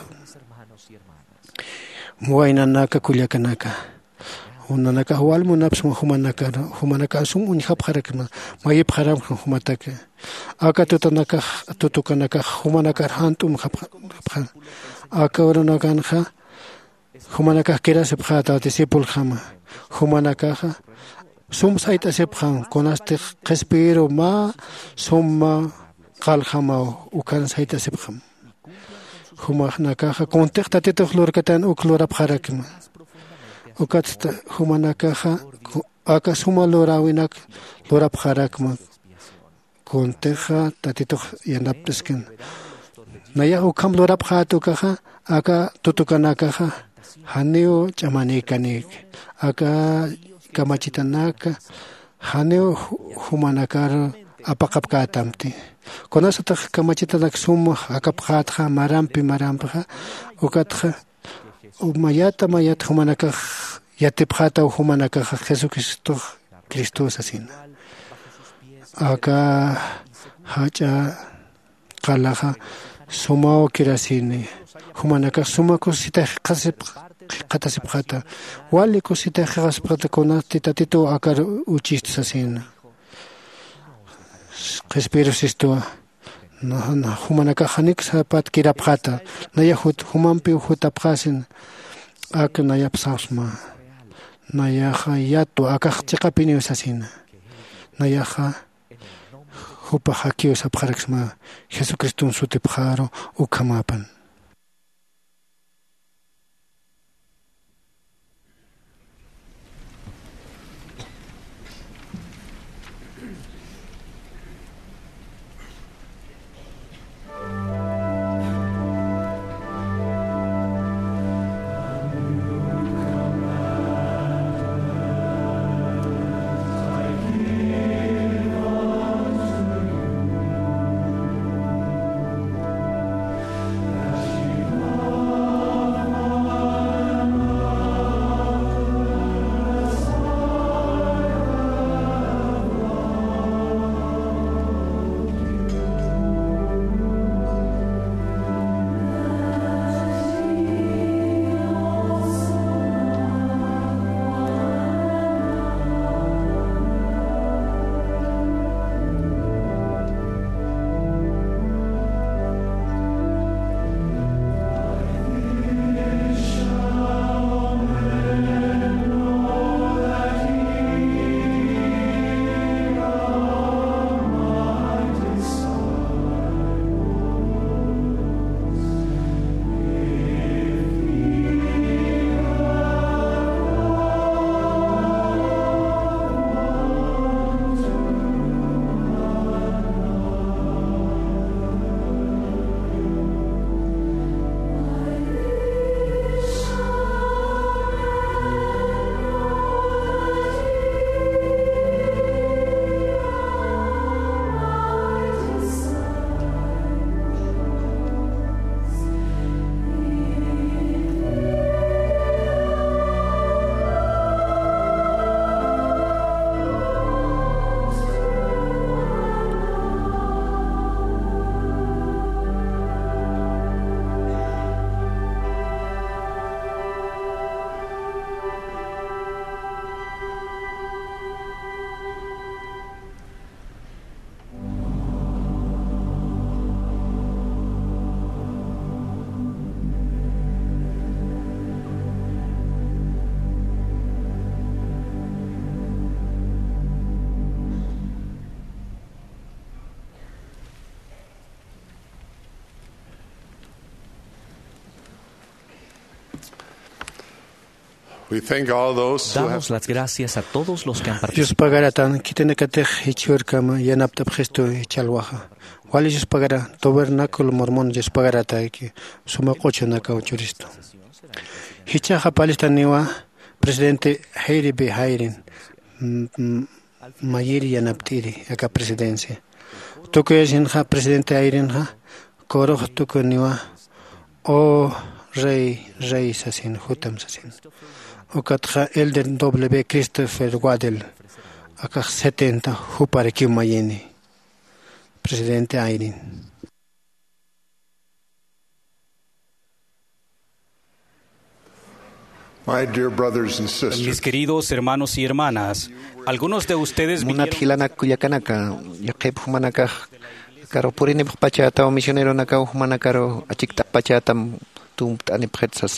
muainanaka kulyakanaka unanaka walmunaps humanaka humanaka sum unjapjarakma mayipjaram humataka aka tutanaka tutukanaka humanaka hantum japja aka oranakanja humanaka kera sepjata discipul jama humanaka sum saita sepjan konaste respiro ma summa qaljama ukan saita sepjam humanaka contexta teto florkatan uklora pjarakma ukatsta humanaka aka suma lorawinak lora pjarakma conteja tatito yanapteskin naya ukam lora pjatu kaja aka tutukanaka haneo chamanikanik aka kamachitanaka haneo humanakar apakapkatamti konasata kamachitanak sum akapjatja marampi marampja ukatja umayata mayat humanaka yatipjata humanaka Jesucristo Kristus asina aka hacha qalaja sumao kirasini humanaka suma cosita qasip qatasipjata wali cosita qasipjata konati tatito akar uchist asina respiro sisto no no humanaka hanik sapat kirapjata naya hut humanpi hutapjasin ak naya psasma naya hayato akaj chiqapini asina naya ha hupa hakio sapjaraksma Jesucristo sutipjaro ukamapan We thank all those who Damos have las gracias a todos los que han Dios participado. pagara tan kitene katej hichurkama yanapta Cristo chalwaja. Wali Dios pagara tabernáculo mormón Dios pagara taiki suma cocho naka ochuristo. Hichaja palestiniwa presidente Heiri B Heirin Mayiri yanaptiri aka presidencia. Tuko yashinja presidente Heirinja koro tuko niwa o rey rey sasin hutam sasin. Ukatja elder W Christopher Waddell aka setenta hupare kimayeni presidente Heirin. my dear brothers and sisters. Mis queridos hermanos y hermanas, algunos de ustedes Munat hilana kuyakanaka, yakep humanaka, karo purini pachata o misionero naka humanakaro, achikta pachatam tum anipetsas.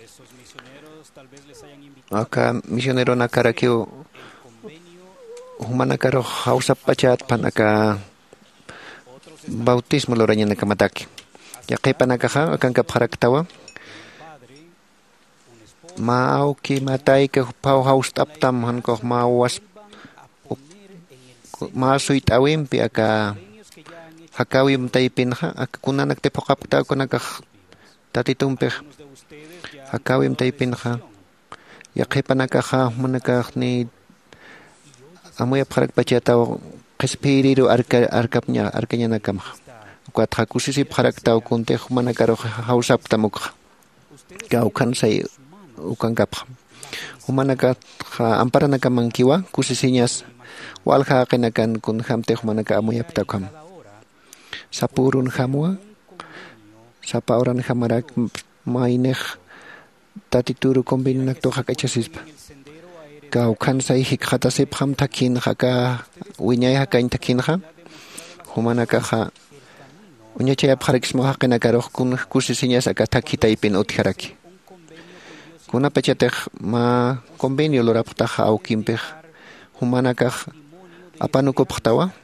Aka misionero nakarakio humanakaro hausa pachat panaka bautismo loranya nakamataki. Yakepanakaha akan kapharaktawa. Mau ki matai ke pau haus taptam han ko mawas masuit awim pi aka hakawim taipin ha akunanak te pokapta ko naka tatitumpe hakawim taipin ha yaqipanaka ha munaka ni amoy pharak pachataw qespiriru arka arkapnya arkanya nakam ko thakusisi pharak taw kunte humanakaro hausaptamuk gaukan sai ukan kapha humanaka amparanaka mankiwa kusisiñas walha kenakan kun hamte humanaka amuyapta kam sapurun hamwa sapauran hamarak maineh tatituru kombinak to hakachasispa kau kan sai hikhata sip ham takin haka winyai hakain takin ha humanaka ha unya chaya pharakismo hakenaka roh kun kusisiñas aka takita ipin utharaki kuna pachatej ma convenio lorapta au kimpej humanaka apanuko ptawa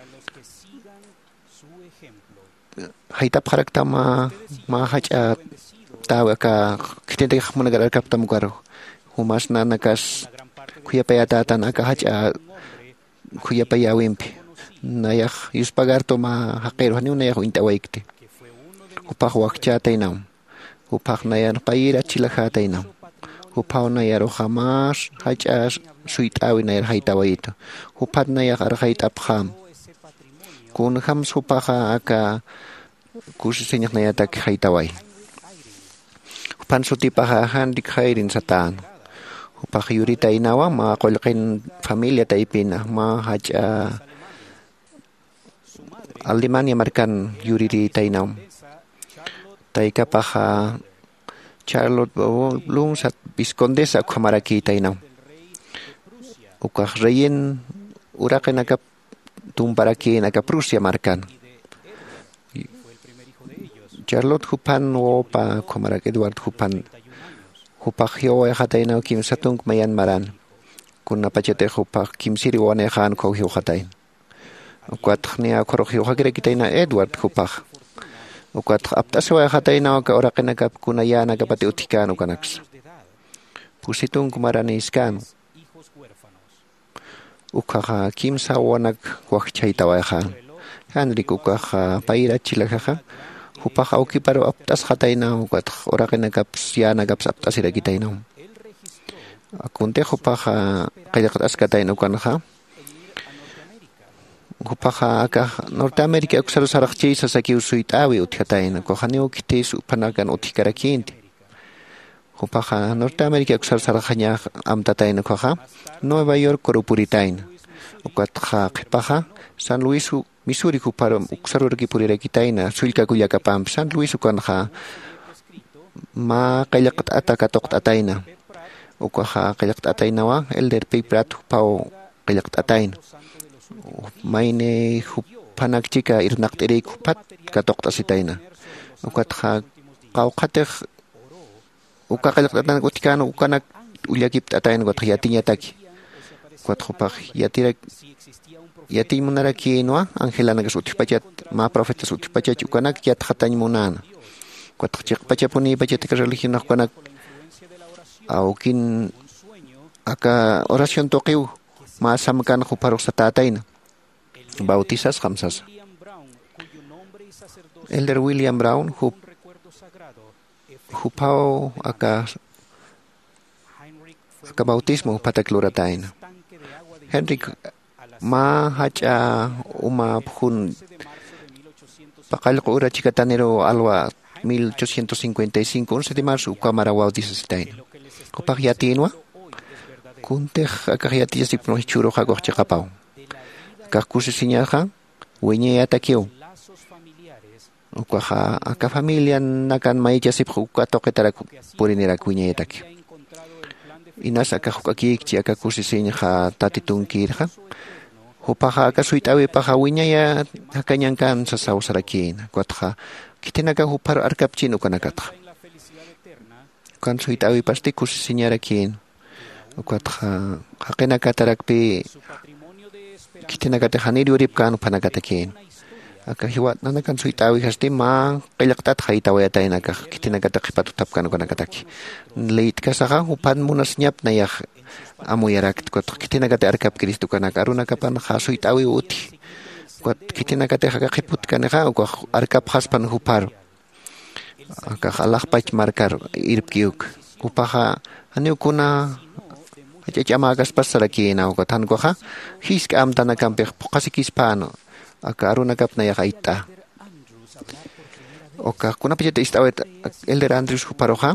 haita pharakta ma ma hacha tawa ka kitente khmunagar kapta mugaro humas nanakas kuyapayata tan aka hacha kuyapaya wimpi nayah yuspagarto ma haqero hani unayah intawaikte upah wakcha tainam upah nayan paira chilaha tainam upah nayaro jamás hachas suitawi nayar haitawaito upat nayar arhaita pham kun ham supaha aka kusiseñak nayatak haitawai upan sutipaha handik khairin satan upah yurita inawa ma kolqin familia taipina ma hacha Alemania markan yuriri tainam taika paha Charlotte Bloom sat Viscondesa Kamaraki tainam ukah reyen uraken akap tumparaki naka Prusia markan Charlotte Hupan o pa Kamarak Edward Hupan hupah yo ya hataina kim satung mayan maran kun napachete hupah kim siri wane khan ko hiu hatain ukat khnia khoro hiu hakire kitaina Edward hupah ukat aptas wa hataina ka oraken akap kunaya na kapati utikan ukanaks pusitung kumarani iskan ukha kim sawanak wakchaita wa khan Henrik ukha paira chilakha hupah auki paro aptas hataina ukat oraken akap siana kap aptas ira kitaina akunte hupah kayak askataina ukanha Kupaha aka Norteamérica uksaro sarakchi sasaki usuitawi utkhataina ko hanio kitis upanakan uthikarakinti Kupaha Norteamérica uksaro sarakanya amtataina koha Nueva York korupuritain ukatha qipaha San Luis Missouri kuparo uksaro rikipurirakitaina suilka kuyakapam San Luis ukanha ma qaylaqat ataka toqtataina ukaha qaylaqat ataina wa elder piprat pau qaylaqat ataina maine hupanak chika irnak tere kupat katok tasitaina ukat ha qawqatej ukakalak tatan utikano ukanak ulyakip tatain got yatinya taki kwat khupaj yatirak yati munaraki no angela nagas utipachat ma profetas utipachat ukanak yat khatañ munana kwat chiq pachapuni pachat religion ukanak aukin aka oración toqiu masamkan huparok sa tatay na bautizas kamsas Elder William Brown hup hupao aka aka bautismo patakluratay na Henrik ma hacha uma phun pakal ko ura chikatanero alwa mil ochocientos cincuenta y cinco once de marzo kamara bautizas tayo kupakiatinwa kunteh akahiatia si pno churo ha goch kapao kakusi sinyaha wenye atakio ukha aka familia nakan maicha sip ka toketara purinira kunye atak inas aka aki chi aka kusi sinyaha tatitungkirha hupaha aka suitawi paha winya ya hakanyangkan sa sausarakin kwatha kitinaga hupar arkapchin ukanakatha kan suitawi pasti kusi sinyarakin Ukatha hakena katarakpi kitina kata haniri urip kan panagatakin aka hiwat nanakan suitawi hasti ma pelaktat haitawi atay naka kitina kata kipatutap kan kanakataki late ka saka upan munas nyap na yak amuyarak kot kitina kata arkap kristo kanak aruna kapan hasuitawi uti kot kitina kata hakakiput kanaka uka arkap haspan hupar aka halakpach markar irip kiuk upaha anu kuna Aja amagas pasara kina ko tan ko ha his ka am tanakam pe pokasikis pano aka aruna kap na yakaita oka kuna pije istawet Elder Andrews huparoha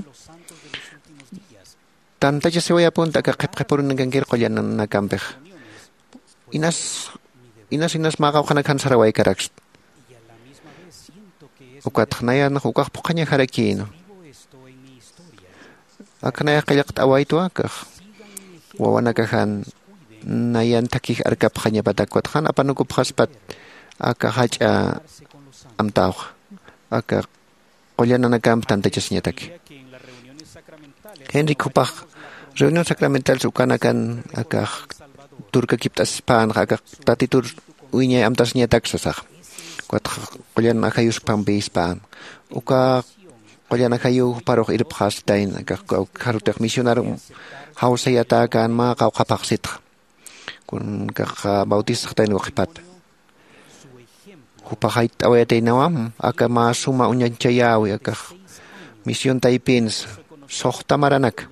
tanta je se voy a punta ka kep kepurun ngangir kolyan na kampe inas inas inas makaw kana kan saraway karaks oka tnaya na ukak pokanya harakino akana yakayakt away to aka wawanakahan nayan takih arkap kanya batakot kan apa nukup khaspat aka haja amtaw aka kolyan na nagam tanta jasnya tak Henry Kupak reunion sakramental sukanakan aka turka kiptas pan aka tatitur uinya amtasnya tak sasah kwat kolyan akayus pambis pan uka kolyan akayu parok irip khastain aka karutek misionar Hausa yata kan ma kau kapaksit kun ka bautis tayo wakipat hupahait away tayo nawam aka ma suma unyan chayawi aka misyon tayo pins sohta maranak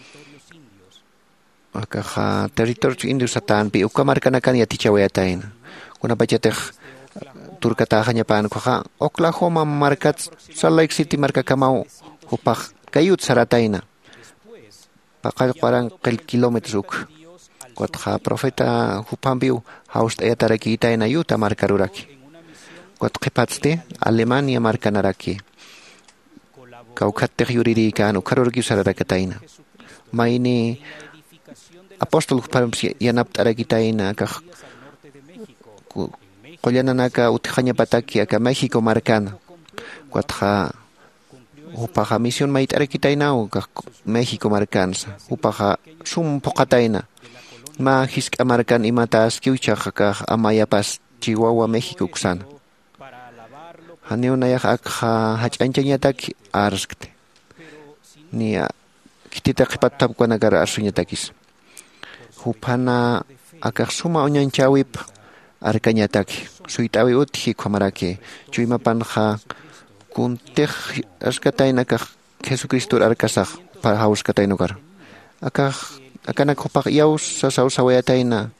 aka ka territorio indio satan pi ukamar kanakan yati chawe tayo kuna bachatek turkatahan niya pan ko ka Oklahoma markat sa Lake City marka kamau hupah kayut saratay na pakal parang kel kilometros uk kwatha profeta hupambiu haust ayataraki itay na yuta markaruraki kwat qipatste Alemania markanaraki kaukatte yuriri kan ukarurki sararakatayna maini apostol hupam yanap tarakitayna ka kolyananaka uthanya pataki aka Mexico markana kwatha upaha misión mait arakitay na ka Mexico markansa upaha sum pokatay na ma hisk amarkan imatas kiucha ka amaya pas Chihuahua Mexico kusan haneo na yak ak hachanya tak arskte ni kitita kipatap ko nagara asunya takis upana akak suma onyan chawip arkanya tak suitawi uthi kamarake chuima panha kunteh askatay na ka Jesucristo arkasah para haus katay nugar aka aka naghupak yaus sa sausawayatay na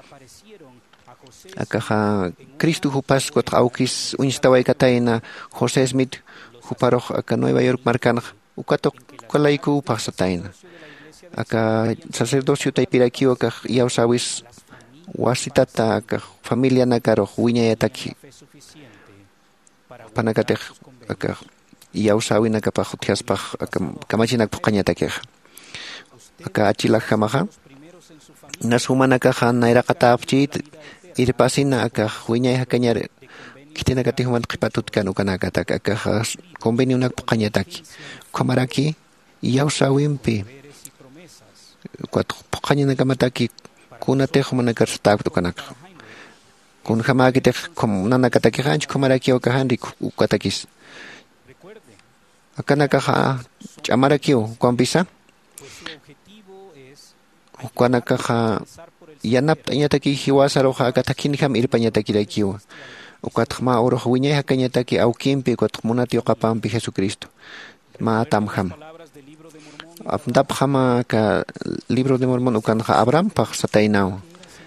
aka Cristo hupas kot aukis unistaway katay na Jose Smith huparok aka Nueva York markan ukatok kalayko upasatay na aka sacerdocio tay pirakio aka yaus awis wasitata aka familia na karo wiñayataki panakatek aka yausawin aka pahutiaspah aka kamachinak pokañataki aka achilak hamaha nasuman aka nairakatapchit irpasina aka wiñay hakañar kitinakati human qipatutkan ukanakatak aka convenio nak pokañataki kamaraki yausawinpi kuat pokañanakamataki kunate humanakar stak tukanak kun hamakite kom nanakataki hanch kamaraki okahanri ukatakis akanaka ha chamaraki kompisa Ukanakaja yanap tañataki hiwasaroja akatakinjam irpañatakilakiwa. Ukatma oro wiñeja cañataki aukimpi ukatmunati okapampi Jesucristo. Ma tamjam. Apndapjama ka libro de Mormón ukanja Abraham paj satainao.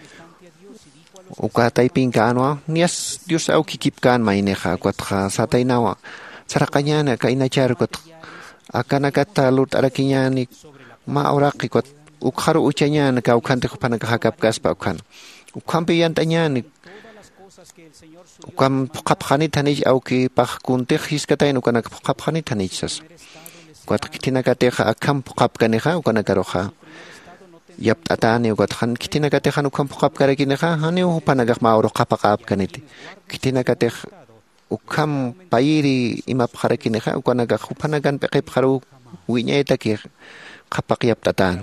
Ukataipin ka anwa nias Dios aukikipkan maineja ukatja satainao. Sarakañana ka inachar ukat akanakata lut arakiñani ma oraki ukat ukharu uchañana ka ukante kupanaka hakapkaspa ukan. Ukampi yantañani ukam qapqanit hanich auki paq kuntej hiskatayn ukanak qapqanit hanichsas. Ukat kitinakateja akam qapkaneja ukanakaroja. Yaptatani ukat han kitinakateja ukam qapkarakineja hani upanagaq ma oro qapaqapkaniti. Kitinakatej ukam payiri imapqarakineja ukanagaq upanagan peqipqaru wiñaytaki qapaq yaptatani.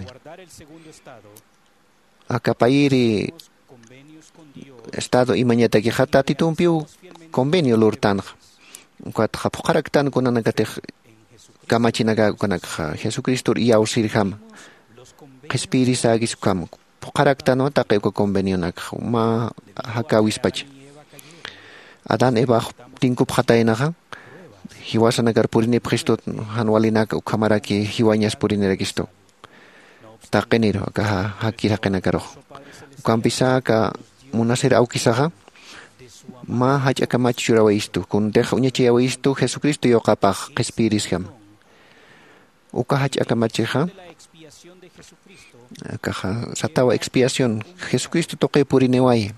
Akapayiri Estado imañataki hatati tumpiu convenio lurtan. Ukat hapukaraktan kunanakatej kamachinaga ukanakja Jesucristo iyausirjam. Qespirisagis ukam pukaraktan taqe uka convenio nak ma hakawispach. Adan eba tinkup hatainaja. Hiwasanagar purini Cristo hanwalinak ukamaraki hiwañas purinerakisto. Taqeniro ka hakirakenakaro. Ukam bisa ka munasir aukisaja ma hacha kamachura istu kun deja uñachi istu Jesucristo yoqapaj qespirisjam uka hacha kamacheja kaja satawa expiación Jesucristo toque purineway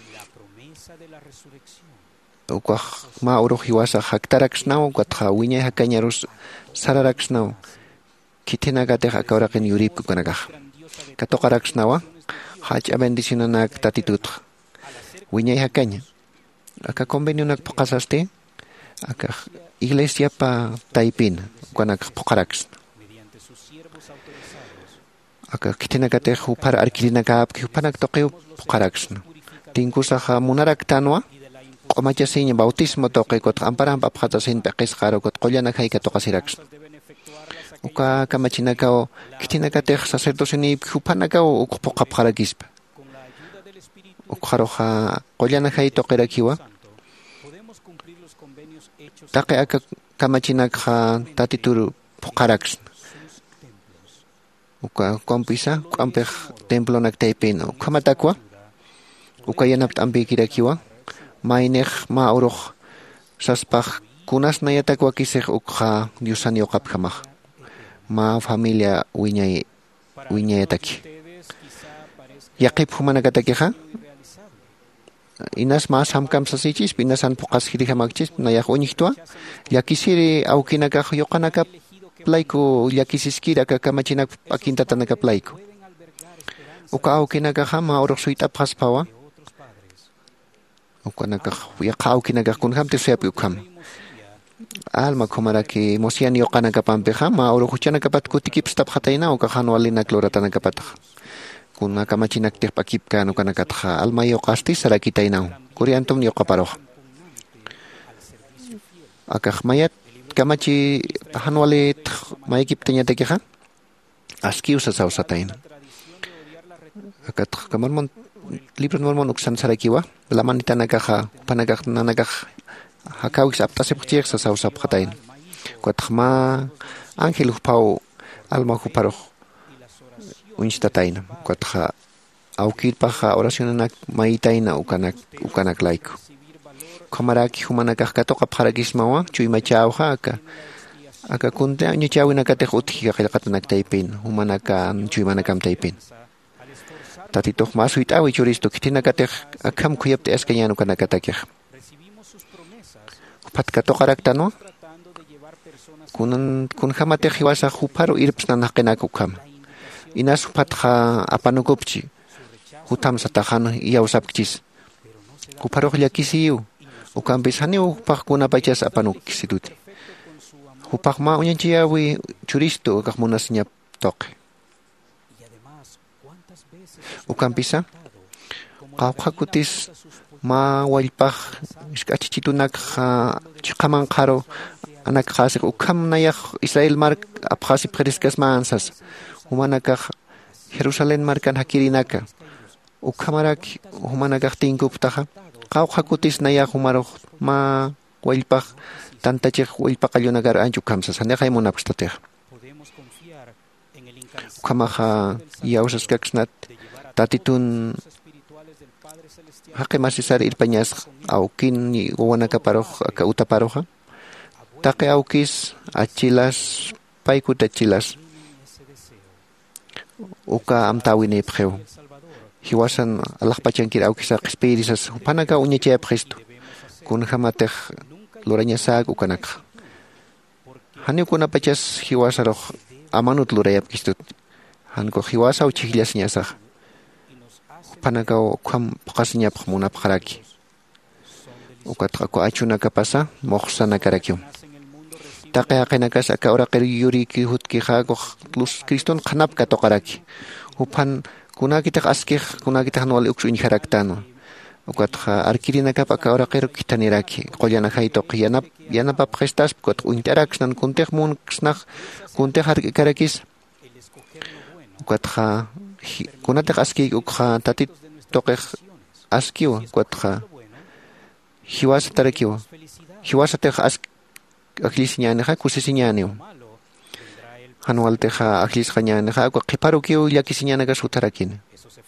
uka ma oro hiwasa haktaraksnaw katja wiñay hakañarus sararaksnaw kitenaga deja kauraken yurip kunagaj katokaraksnawa hacha bendicionanak tatitut wiñay hakaña aka convenio nak pokasaste aka iglesia pa taipin kuanak pokarax aka kitinakate hupar arkilinaka panak toqeu pokarax tinkusaja munarak tanwa qomachasiña bautismo toqe kot amparam papjatasin peqis qaro kot qollanak hayka toqasirax uka kamachinakao kitinakate sacerdosini hupanakao ukpoqapqarakispa ukharoja qollana hay toqirakiwa taqe aka kamachinakja tatituru puqarax uka kompisa qampej templo naktaypin ukamatakwa uka yanap t'ampikirakiwa mainej ma uruj saspaj kunasnayatakwa kisej ukja diosani uqapjamaj ma familia wiñay wiñayataki yaqip humanakatakiqa inas mas hamkam sasichis pinasan puqas hirihamakchis nayaq uñiqtua yakisiri aukinakaq yoqanakap playku yakisiskira ka kamachinak akintatanakap playku uka aukinakaq ma uruq suyt'apqaspawa ukanakaq yaqa aukinakaq kunhamti suyapi ukham alma kumaraki mosian yoqanakapampiqa ma uruquchanakapat kutikips tapqatayna uka hanwalina kloratanakapataq kuna kamachinak tiqpakipka ukanakatqa alma yoqasti sarakitayna kuriantum yoqaparoj akaq mayat kamachi hanwalit maykiptañatakiqa askiusa sawsatayna akat kamarmon libro mormon uksan sarakiwa lamanitanakaqa panakaq nanakaq hakawis aptasipqchiq sawsapqatayna kuatqma ángel upau alma uparoj unchtatayna kuatqa awkirpaqa oracionanak maytayna ukanak ukanak layku qamaraki humanakaq katoqapqarakismawa chuymachawqa aka aka kunte añachawinakatej utjiqa qillqatanaktaypin humanaka chuymanakam-taypin tatituq ma suyt'awi churisto kitinakatej akam khuyapti askañan ukanakatakej patkatoqaraktanwa kunan kunhamatej hiwasa huparu irps nanaqinaku ukam inas patqa apanukupchi hutam satajan iyawsapchis huparuq llakisiyu ukampis haniw hupaq kunapachas apanukisituti hupaq ma uñanchiyawi churisto ukaq munasñap toqe ukampisa qawqakutis ma wallpaq isk'achichitunak chiqaman qharo anak qasiq ukam nayaq Israel mark apqasip qhiriskas mansas humanakaq Jerusalén markan hakirinaka ukamarak humanakaq tinkuptaqa qawqa kutis naya humaruq ma wallpaq tantachiq wallpaqallunagar anchu kamsas hanaqay munapaqstatej ukamaqa yawsaskaqsnat tatitun haqi masisar irpañas awkin wawanakaparuq aka utaparuqa taqi awkis achilas paykuta chilas uka amtawini pqew hiwasan alaqpachankir awkisa qispirisas panaka uñachay pqistu kun hamatej lurañasak ukanaka hani kunapachas hiwasaruq amanut lurayapkistut hanko hiwasa uchijllas ñasaq panaka ukham paqasñapaq munapaqaraki ukatqa achunaka pasa moqsanakarakiw taqi aqinakas aka uraqir yuriki hutkiqa luz Criston qhanapka toqaraki upan kunakitaq askij kunakitaq nuwal ukshu injaraktano ukatqa arkirinakap aka uraqir kitaniraki qollanajaytoq yanap yanapapaq estas ukatqa uintaraksnan kuntiq munksnaq kuntiq arkicarakis ukatqa kunatiq askiyk ukqa tatit toqiq askiwa ukatqa hiwasa tarakiwa hiwasa tiq ask aklisñaneja kusisiñanew hanualteja aklisqañaneja uka qiparukiw llakisiñanaqa sutarakin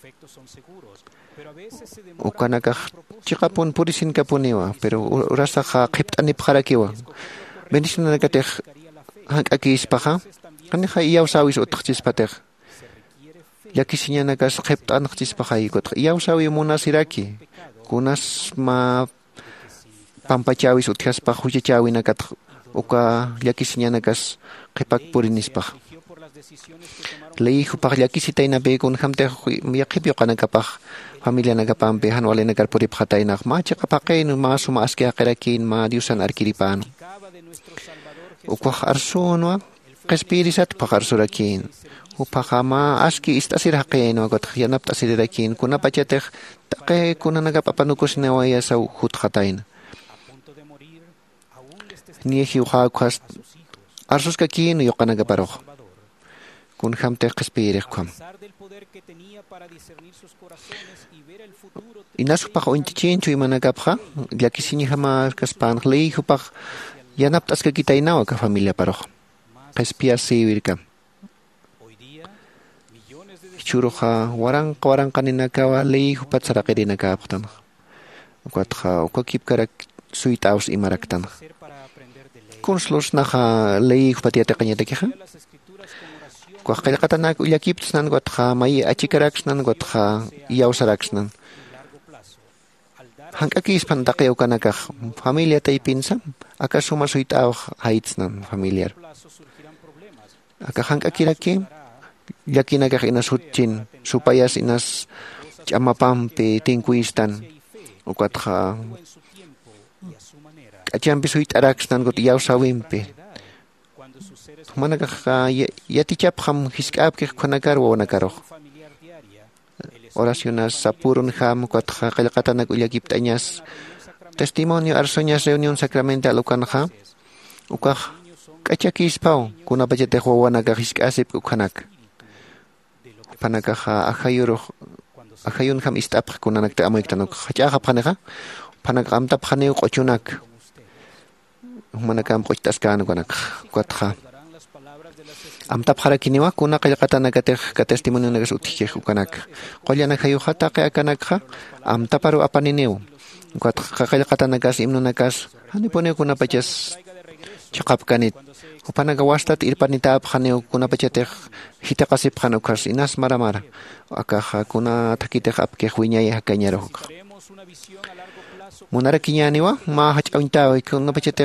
ukanakaq chiqapun purisinkapunewa pero urasaqa qhipt'anipaqarakiwa bendicionanakatej hank'akispaqa qaniqa iyawsawis utqchispatej llakisiñanakas qhipt'anaqchispaqa ikutqa iyawsawi munasiraki kunas ma pampachawis utqaspaq huchachawinakataq uka llakisiñanakas qipak purinispaqa leyijupaq llakisitaynapi kunhamtej yaqipyu qanakapaq familianakapampi hanualinakar puripaqataynaq ma chiqapaqin ma suma askiaqirakin ma Diosan arkiripanu ukwaq arsunuwa qespirisatpaq arsurakin upaqa ma aski ist'asiraqinwa kutaq yanapta asirirakin kunapachatej taqi kunanakap apanukusinawayasaw hutqatayna nieji uqaqas arsuska kinu yoqanakaparuq kunhamtej qespiriqkam inasupaq uintichinchu imanakapqa llakisiñijama kaspanaq leyijupaq yanapta askakitaynawa ka familia paruq qespia siwirka churuqa waranqa waranqaninakawa leyijupaq saraqirinakapaqtan ukatqa ukakipkarak suyt'aws imaraktan kunslosnaqa leyijupaq tiyatiqañatakija Kuaqillqatanak ullakiptisnan watqa may achikaraksnan watqa iyawsaraksnan hank'akispan taqi ukanakaq familia taypinsa aka suma suyt'awaq hayt'snan familiar aka hank'akiraki llakinakaq inas hutchin supayas inas ch'amapampi tinkuistan ukatqa k'achanpi suyt'araksnan kut iyawsawinpi manakaq yatichapqam hisk'apkiq kunakar wawanakaruq oraciones sapurunjam kuatqa qillqatanak ullakipt'añas testimonio arsoñas reunión sacramental ukanqa ukaq k'achakispaw kunapachatej wawanakaq hisk'asip ukhanak panakaqa ajayuruq ajayunjam ist'apq kunanakta amuyktanuk hach'aqapqaniqa panaka amtapqaniw q'uchunak manakam q'uchtaskan kuanak kuatqa amtapqarakiniwa kuna qillqatanakatej ka testimonio nakas utijkej ukanak qollanakayuqa taqi akanakqa amtaparu apaniniw kuatqa qillqatanakas imnunakas hanipuniw kunapachas chaqapkanit upanaka wastat irpanitapqaniw kunapachatej hitaqasipqan ukas inas maramara akaqa kuna takitej apkej wiñay hakañaruq munarakiñaniwa ma hach'awintawi kunapachatej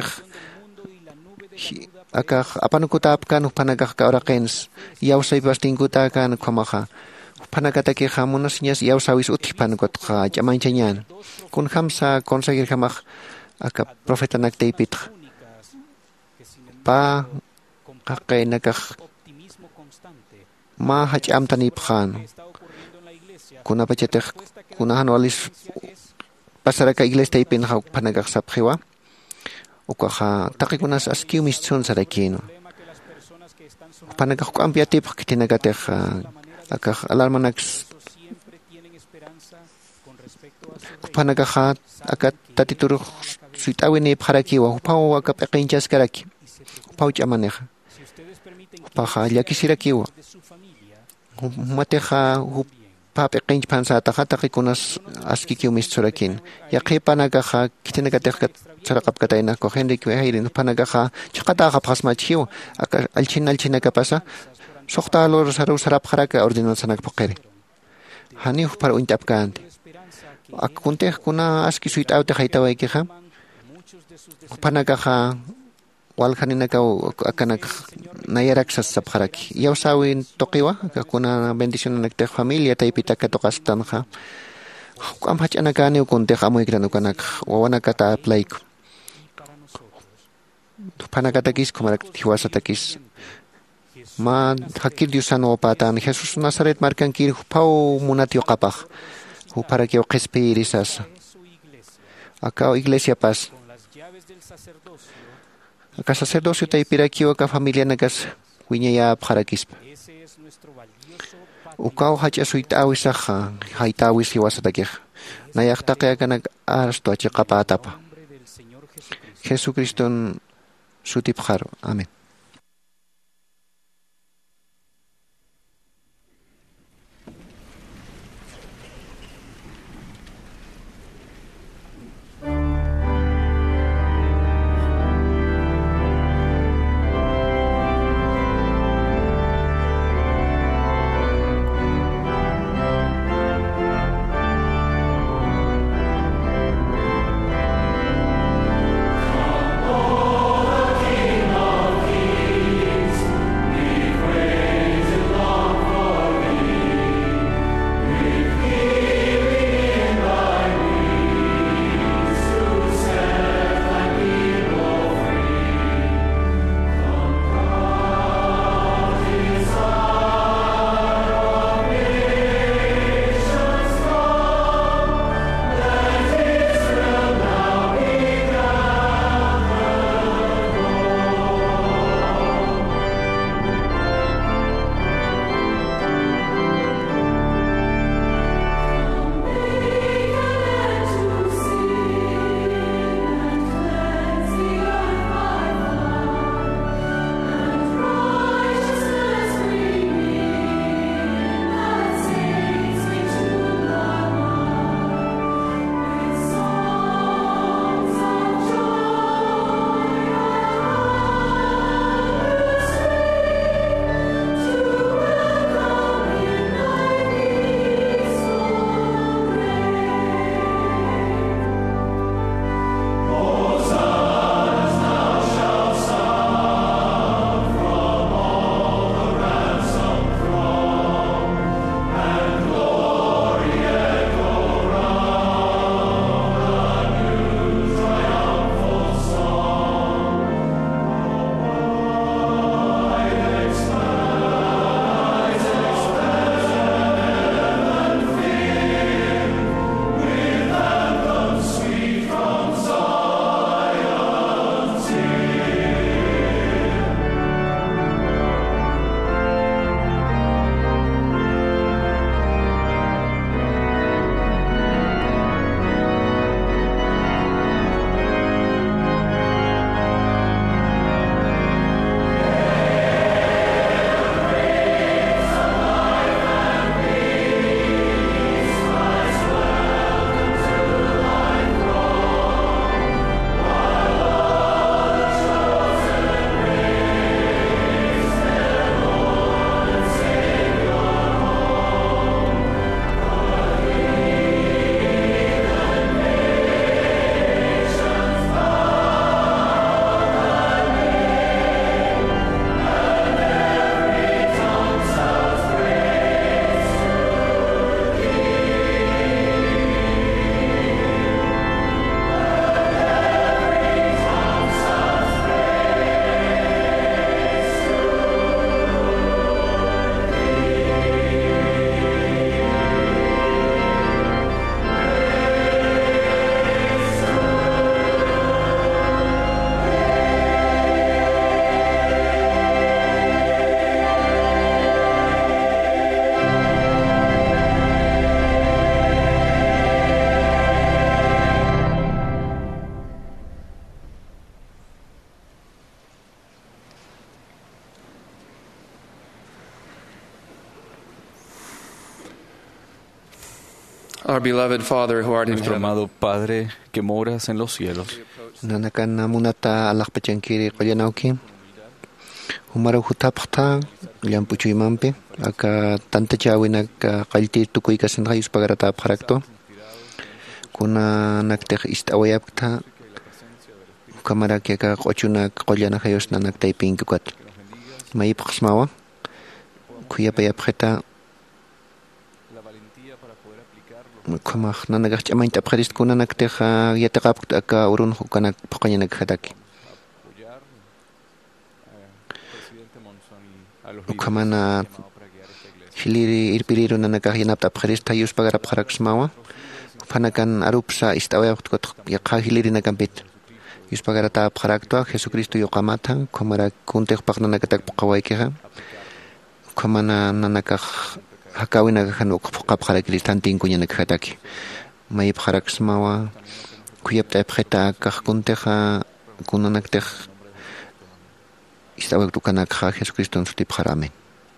aka apanukutapkan upanakaq kauraqens yawsaypas tinkutakan qamaqa upanakatakiqa munasñas yawsawis utijpanukutqa ch'amanchañan kunhamsa conseguir hamaq aka profeta naktaypitaq pa qaqaynakaq ma hach'amtanipqan kunapachatej kunahan walis pasaraka iglestaypinqa upanakaq sapqiwa ukaqa taqikunas askiw mischun sarakino Panagak ko ampiatip kitinagatech akak alarmanak panagahat akat tatituro suitawin ni parakiwa upao akap ekinchas karaki upao chamaneja paha yakisirakiwa mateja pape kinch pansata hatakikunas askikiw misturakin yaqi panagaha kitinagatek sarakap katayna ko henry kwe hayrin panagaha chakata ka pasmachiw aka alchin alchina ka pasa sokta lor saru sarap haraka ordinal sanak pokeri hani par untap kante akunte kuna aski suit out haitaway kiha panagaha walkanina ka akanak nayarak sa sapharaki yaw sawin tokiwa kakuna bendición nagtek familia taipita ka tokastan ka am hach anagani ukunte amoy kranu kanak wawana kata apply ko panagatakis kumarak tiwasatakis ma hakil diusano patan Jesus Nazaret markan kir pau munatio kapah para que o respirisas acá iglesia paz acá sacerdocio taipirakiwa ka familia nagas wiñaya parakis ukao hacha suitawi saha haitawi siwasatakih nayaqtaqi akanak arasto achaqapatapa Jesucristo sutipjaro amén. King of Our beloved Father who art in Nuestro heaven, amado Padre que moras en los cielos, Nanakan namunata alakpachankiri qoyanauki. Humara hutapta llampuchu imampi. Aka tanta chawinak qalti tukuy kasan rayus pagarata parakto. Kuna naktek istawayapta. Kamara que acá ochuna collana hayos nanak taiping kukat. May paksmawa. Kuya payapjeta. Kamach nanagach amain tapradist kuna nakteja yatakap aka urun hukanak pakanya naghataki. Kamana hiliri irpiriru nanakahinap tapradist hayos pagarap haraksmawa. Panakan arupsa istawayap kukat yaka hiliri nagampit. Yus pagarata paraktua Jesucristo yokamata komara kuntek pakna nagatak pakawaikeha komana nanakah hakawina kanu kapakara kristantin kunya naghataki may parak smawa kuyap tay preta kah kunteha kunanaktek istawag tukanak Jesucristo suti paramen.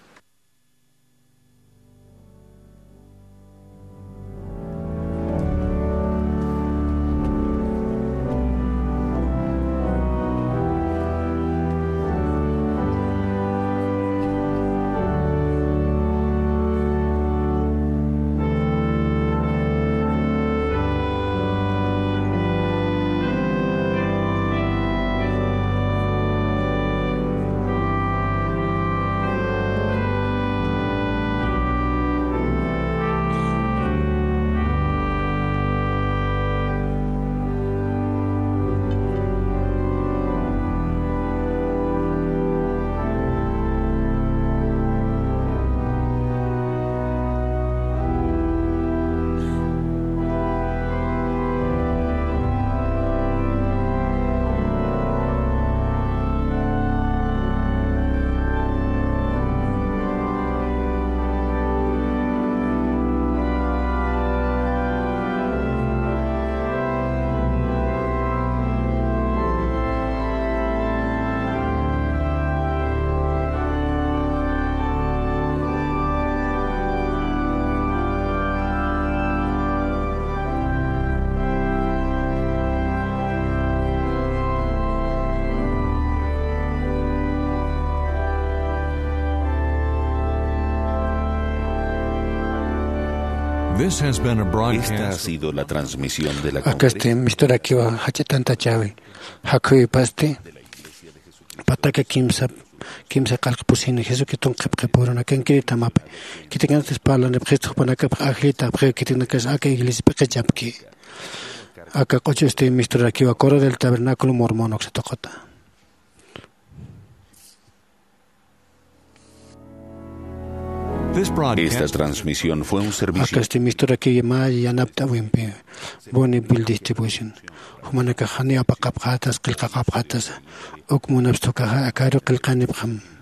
Esta ha sido la transmisión de la conferencia. Mister Akiwa hachetanta chawi. Hakui paste. Pataka kimsa kimsa kalk pusini Jesús que ton kep kepurona ken kirita map. Kitingan tes palan de Cristo pana kep akhita pre kitina kes aka iglesia pe japki. Aka coche este Mister Akiwa coro del tabernáculo mormón oxetokota. Esta transmisión fue un servicio. Acá este Mister aquí más ya napta wimpe. Boni bill distribution. Humana kahani apakap khatas qilqa qap khatas. Ok munabsto kaha akaru qilqani bkham.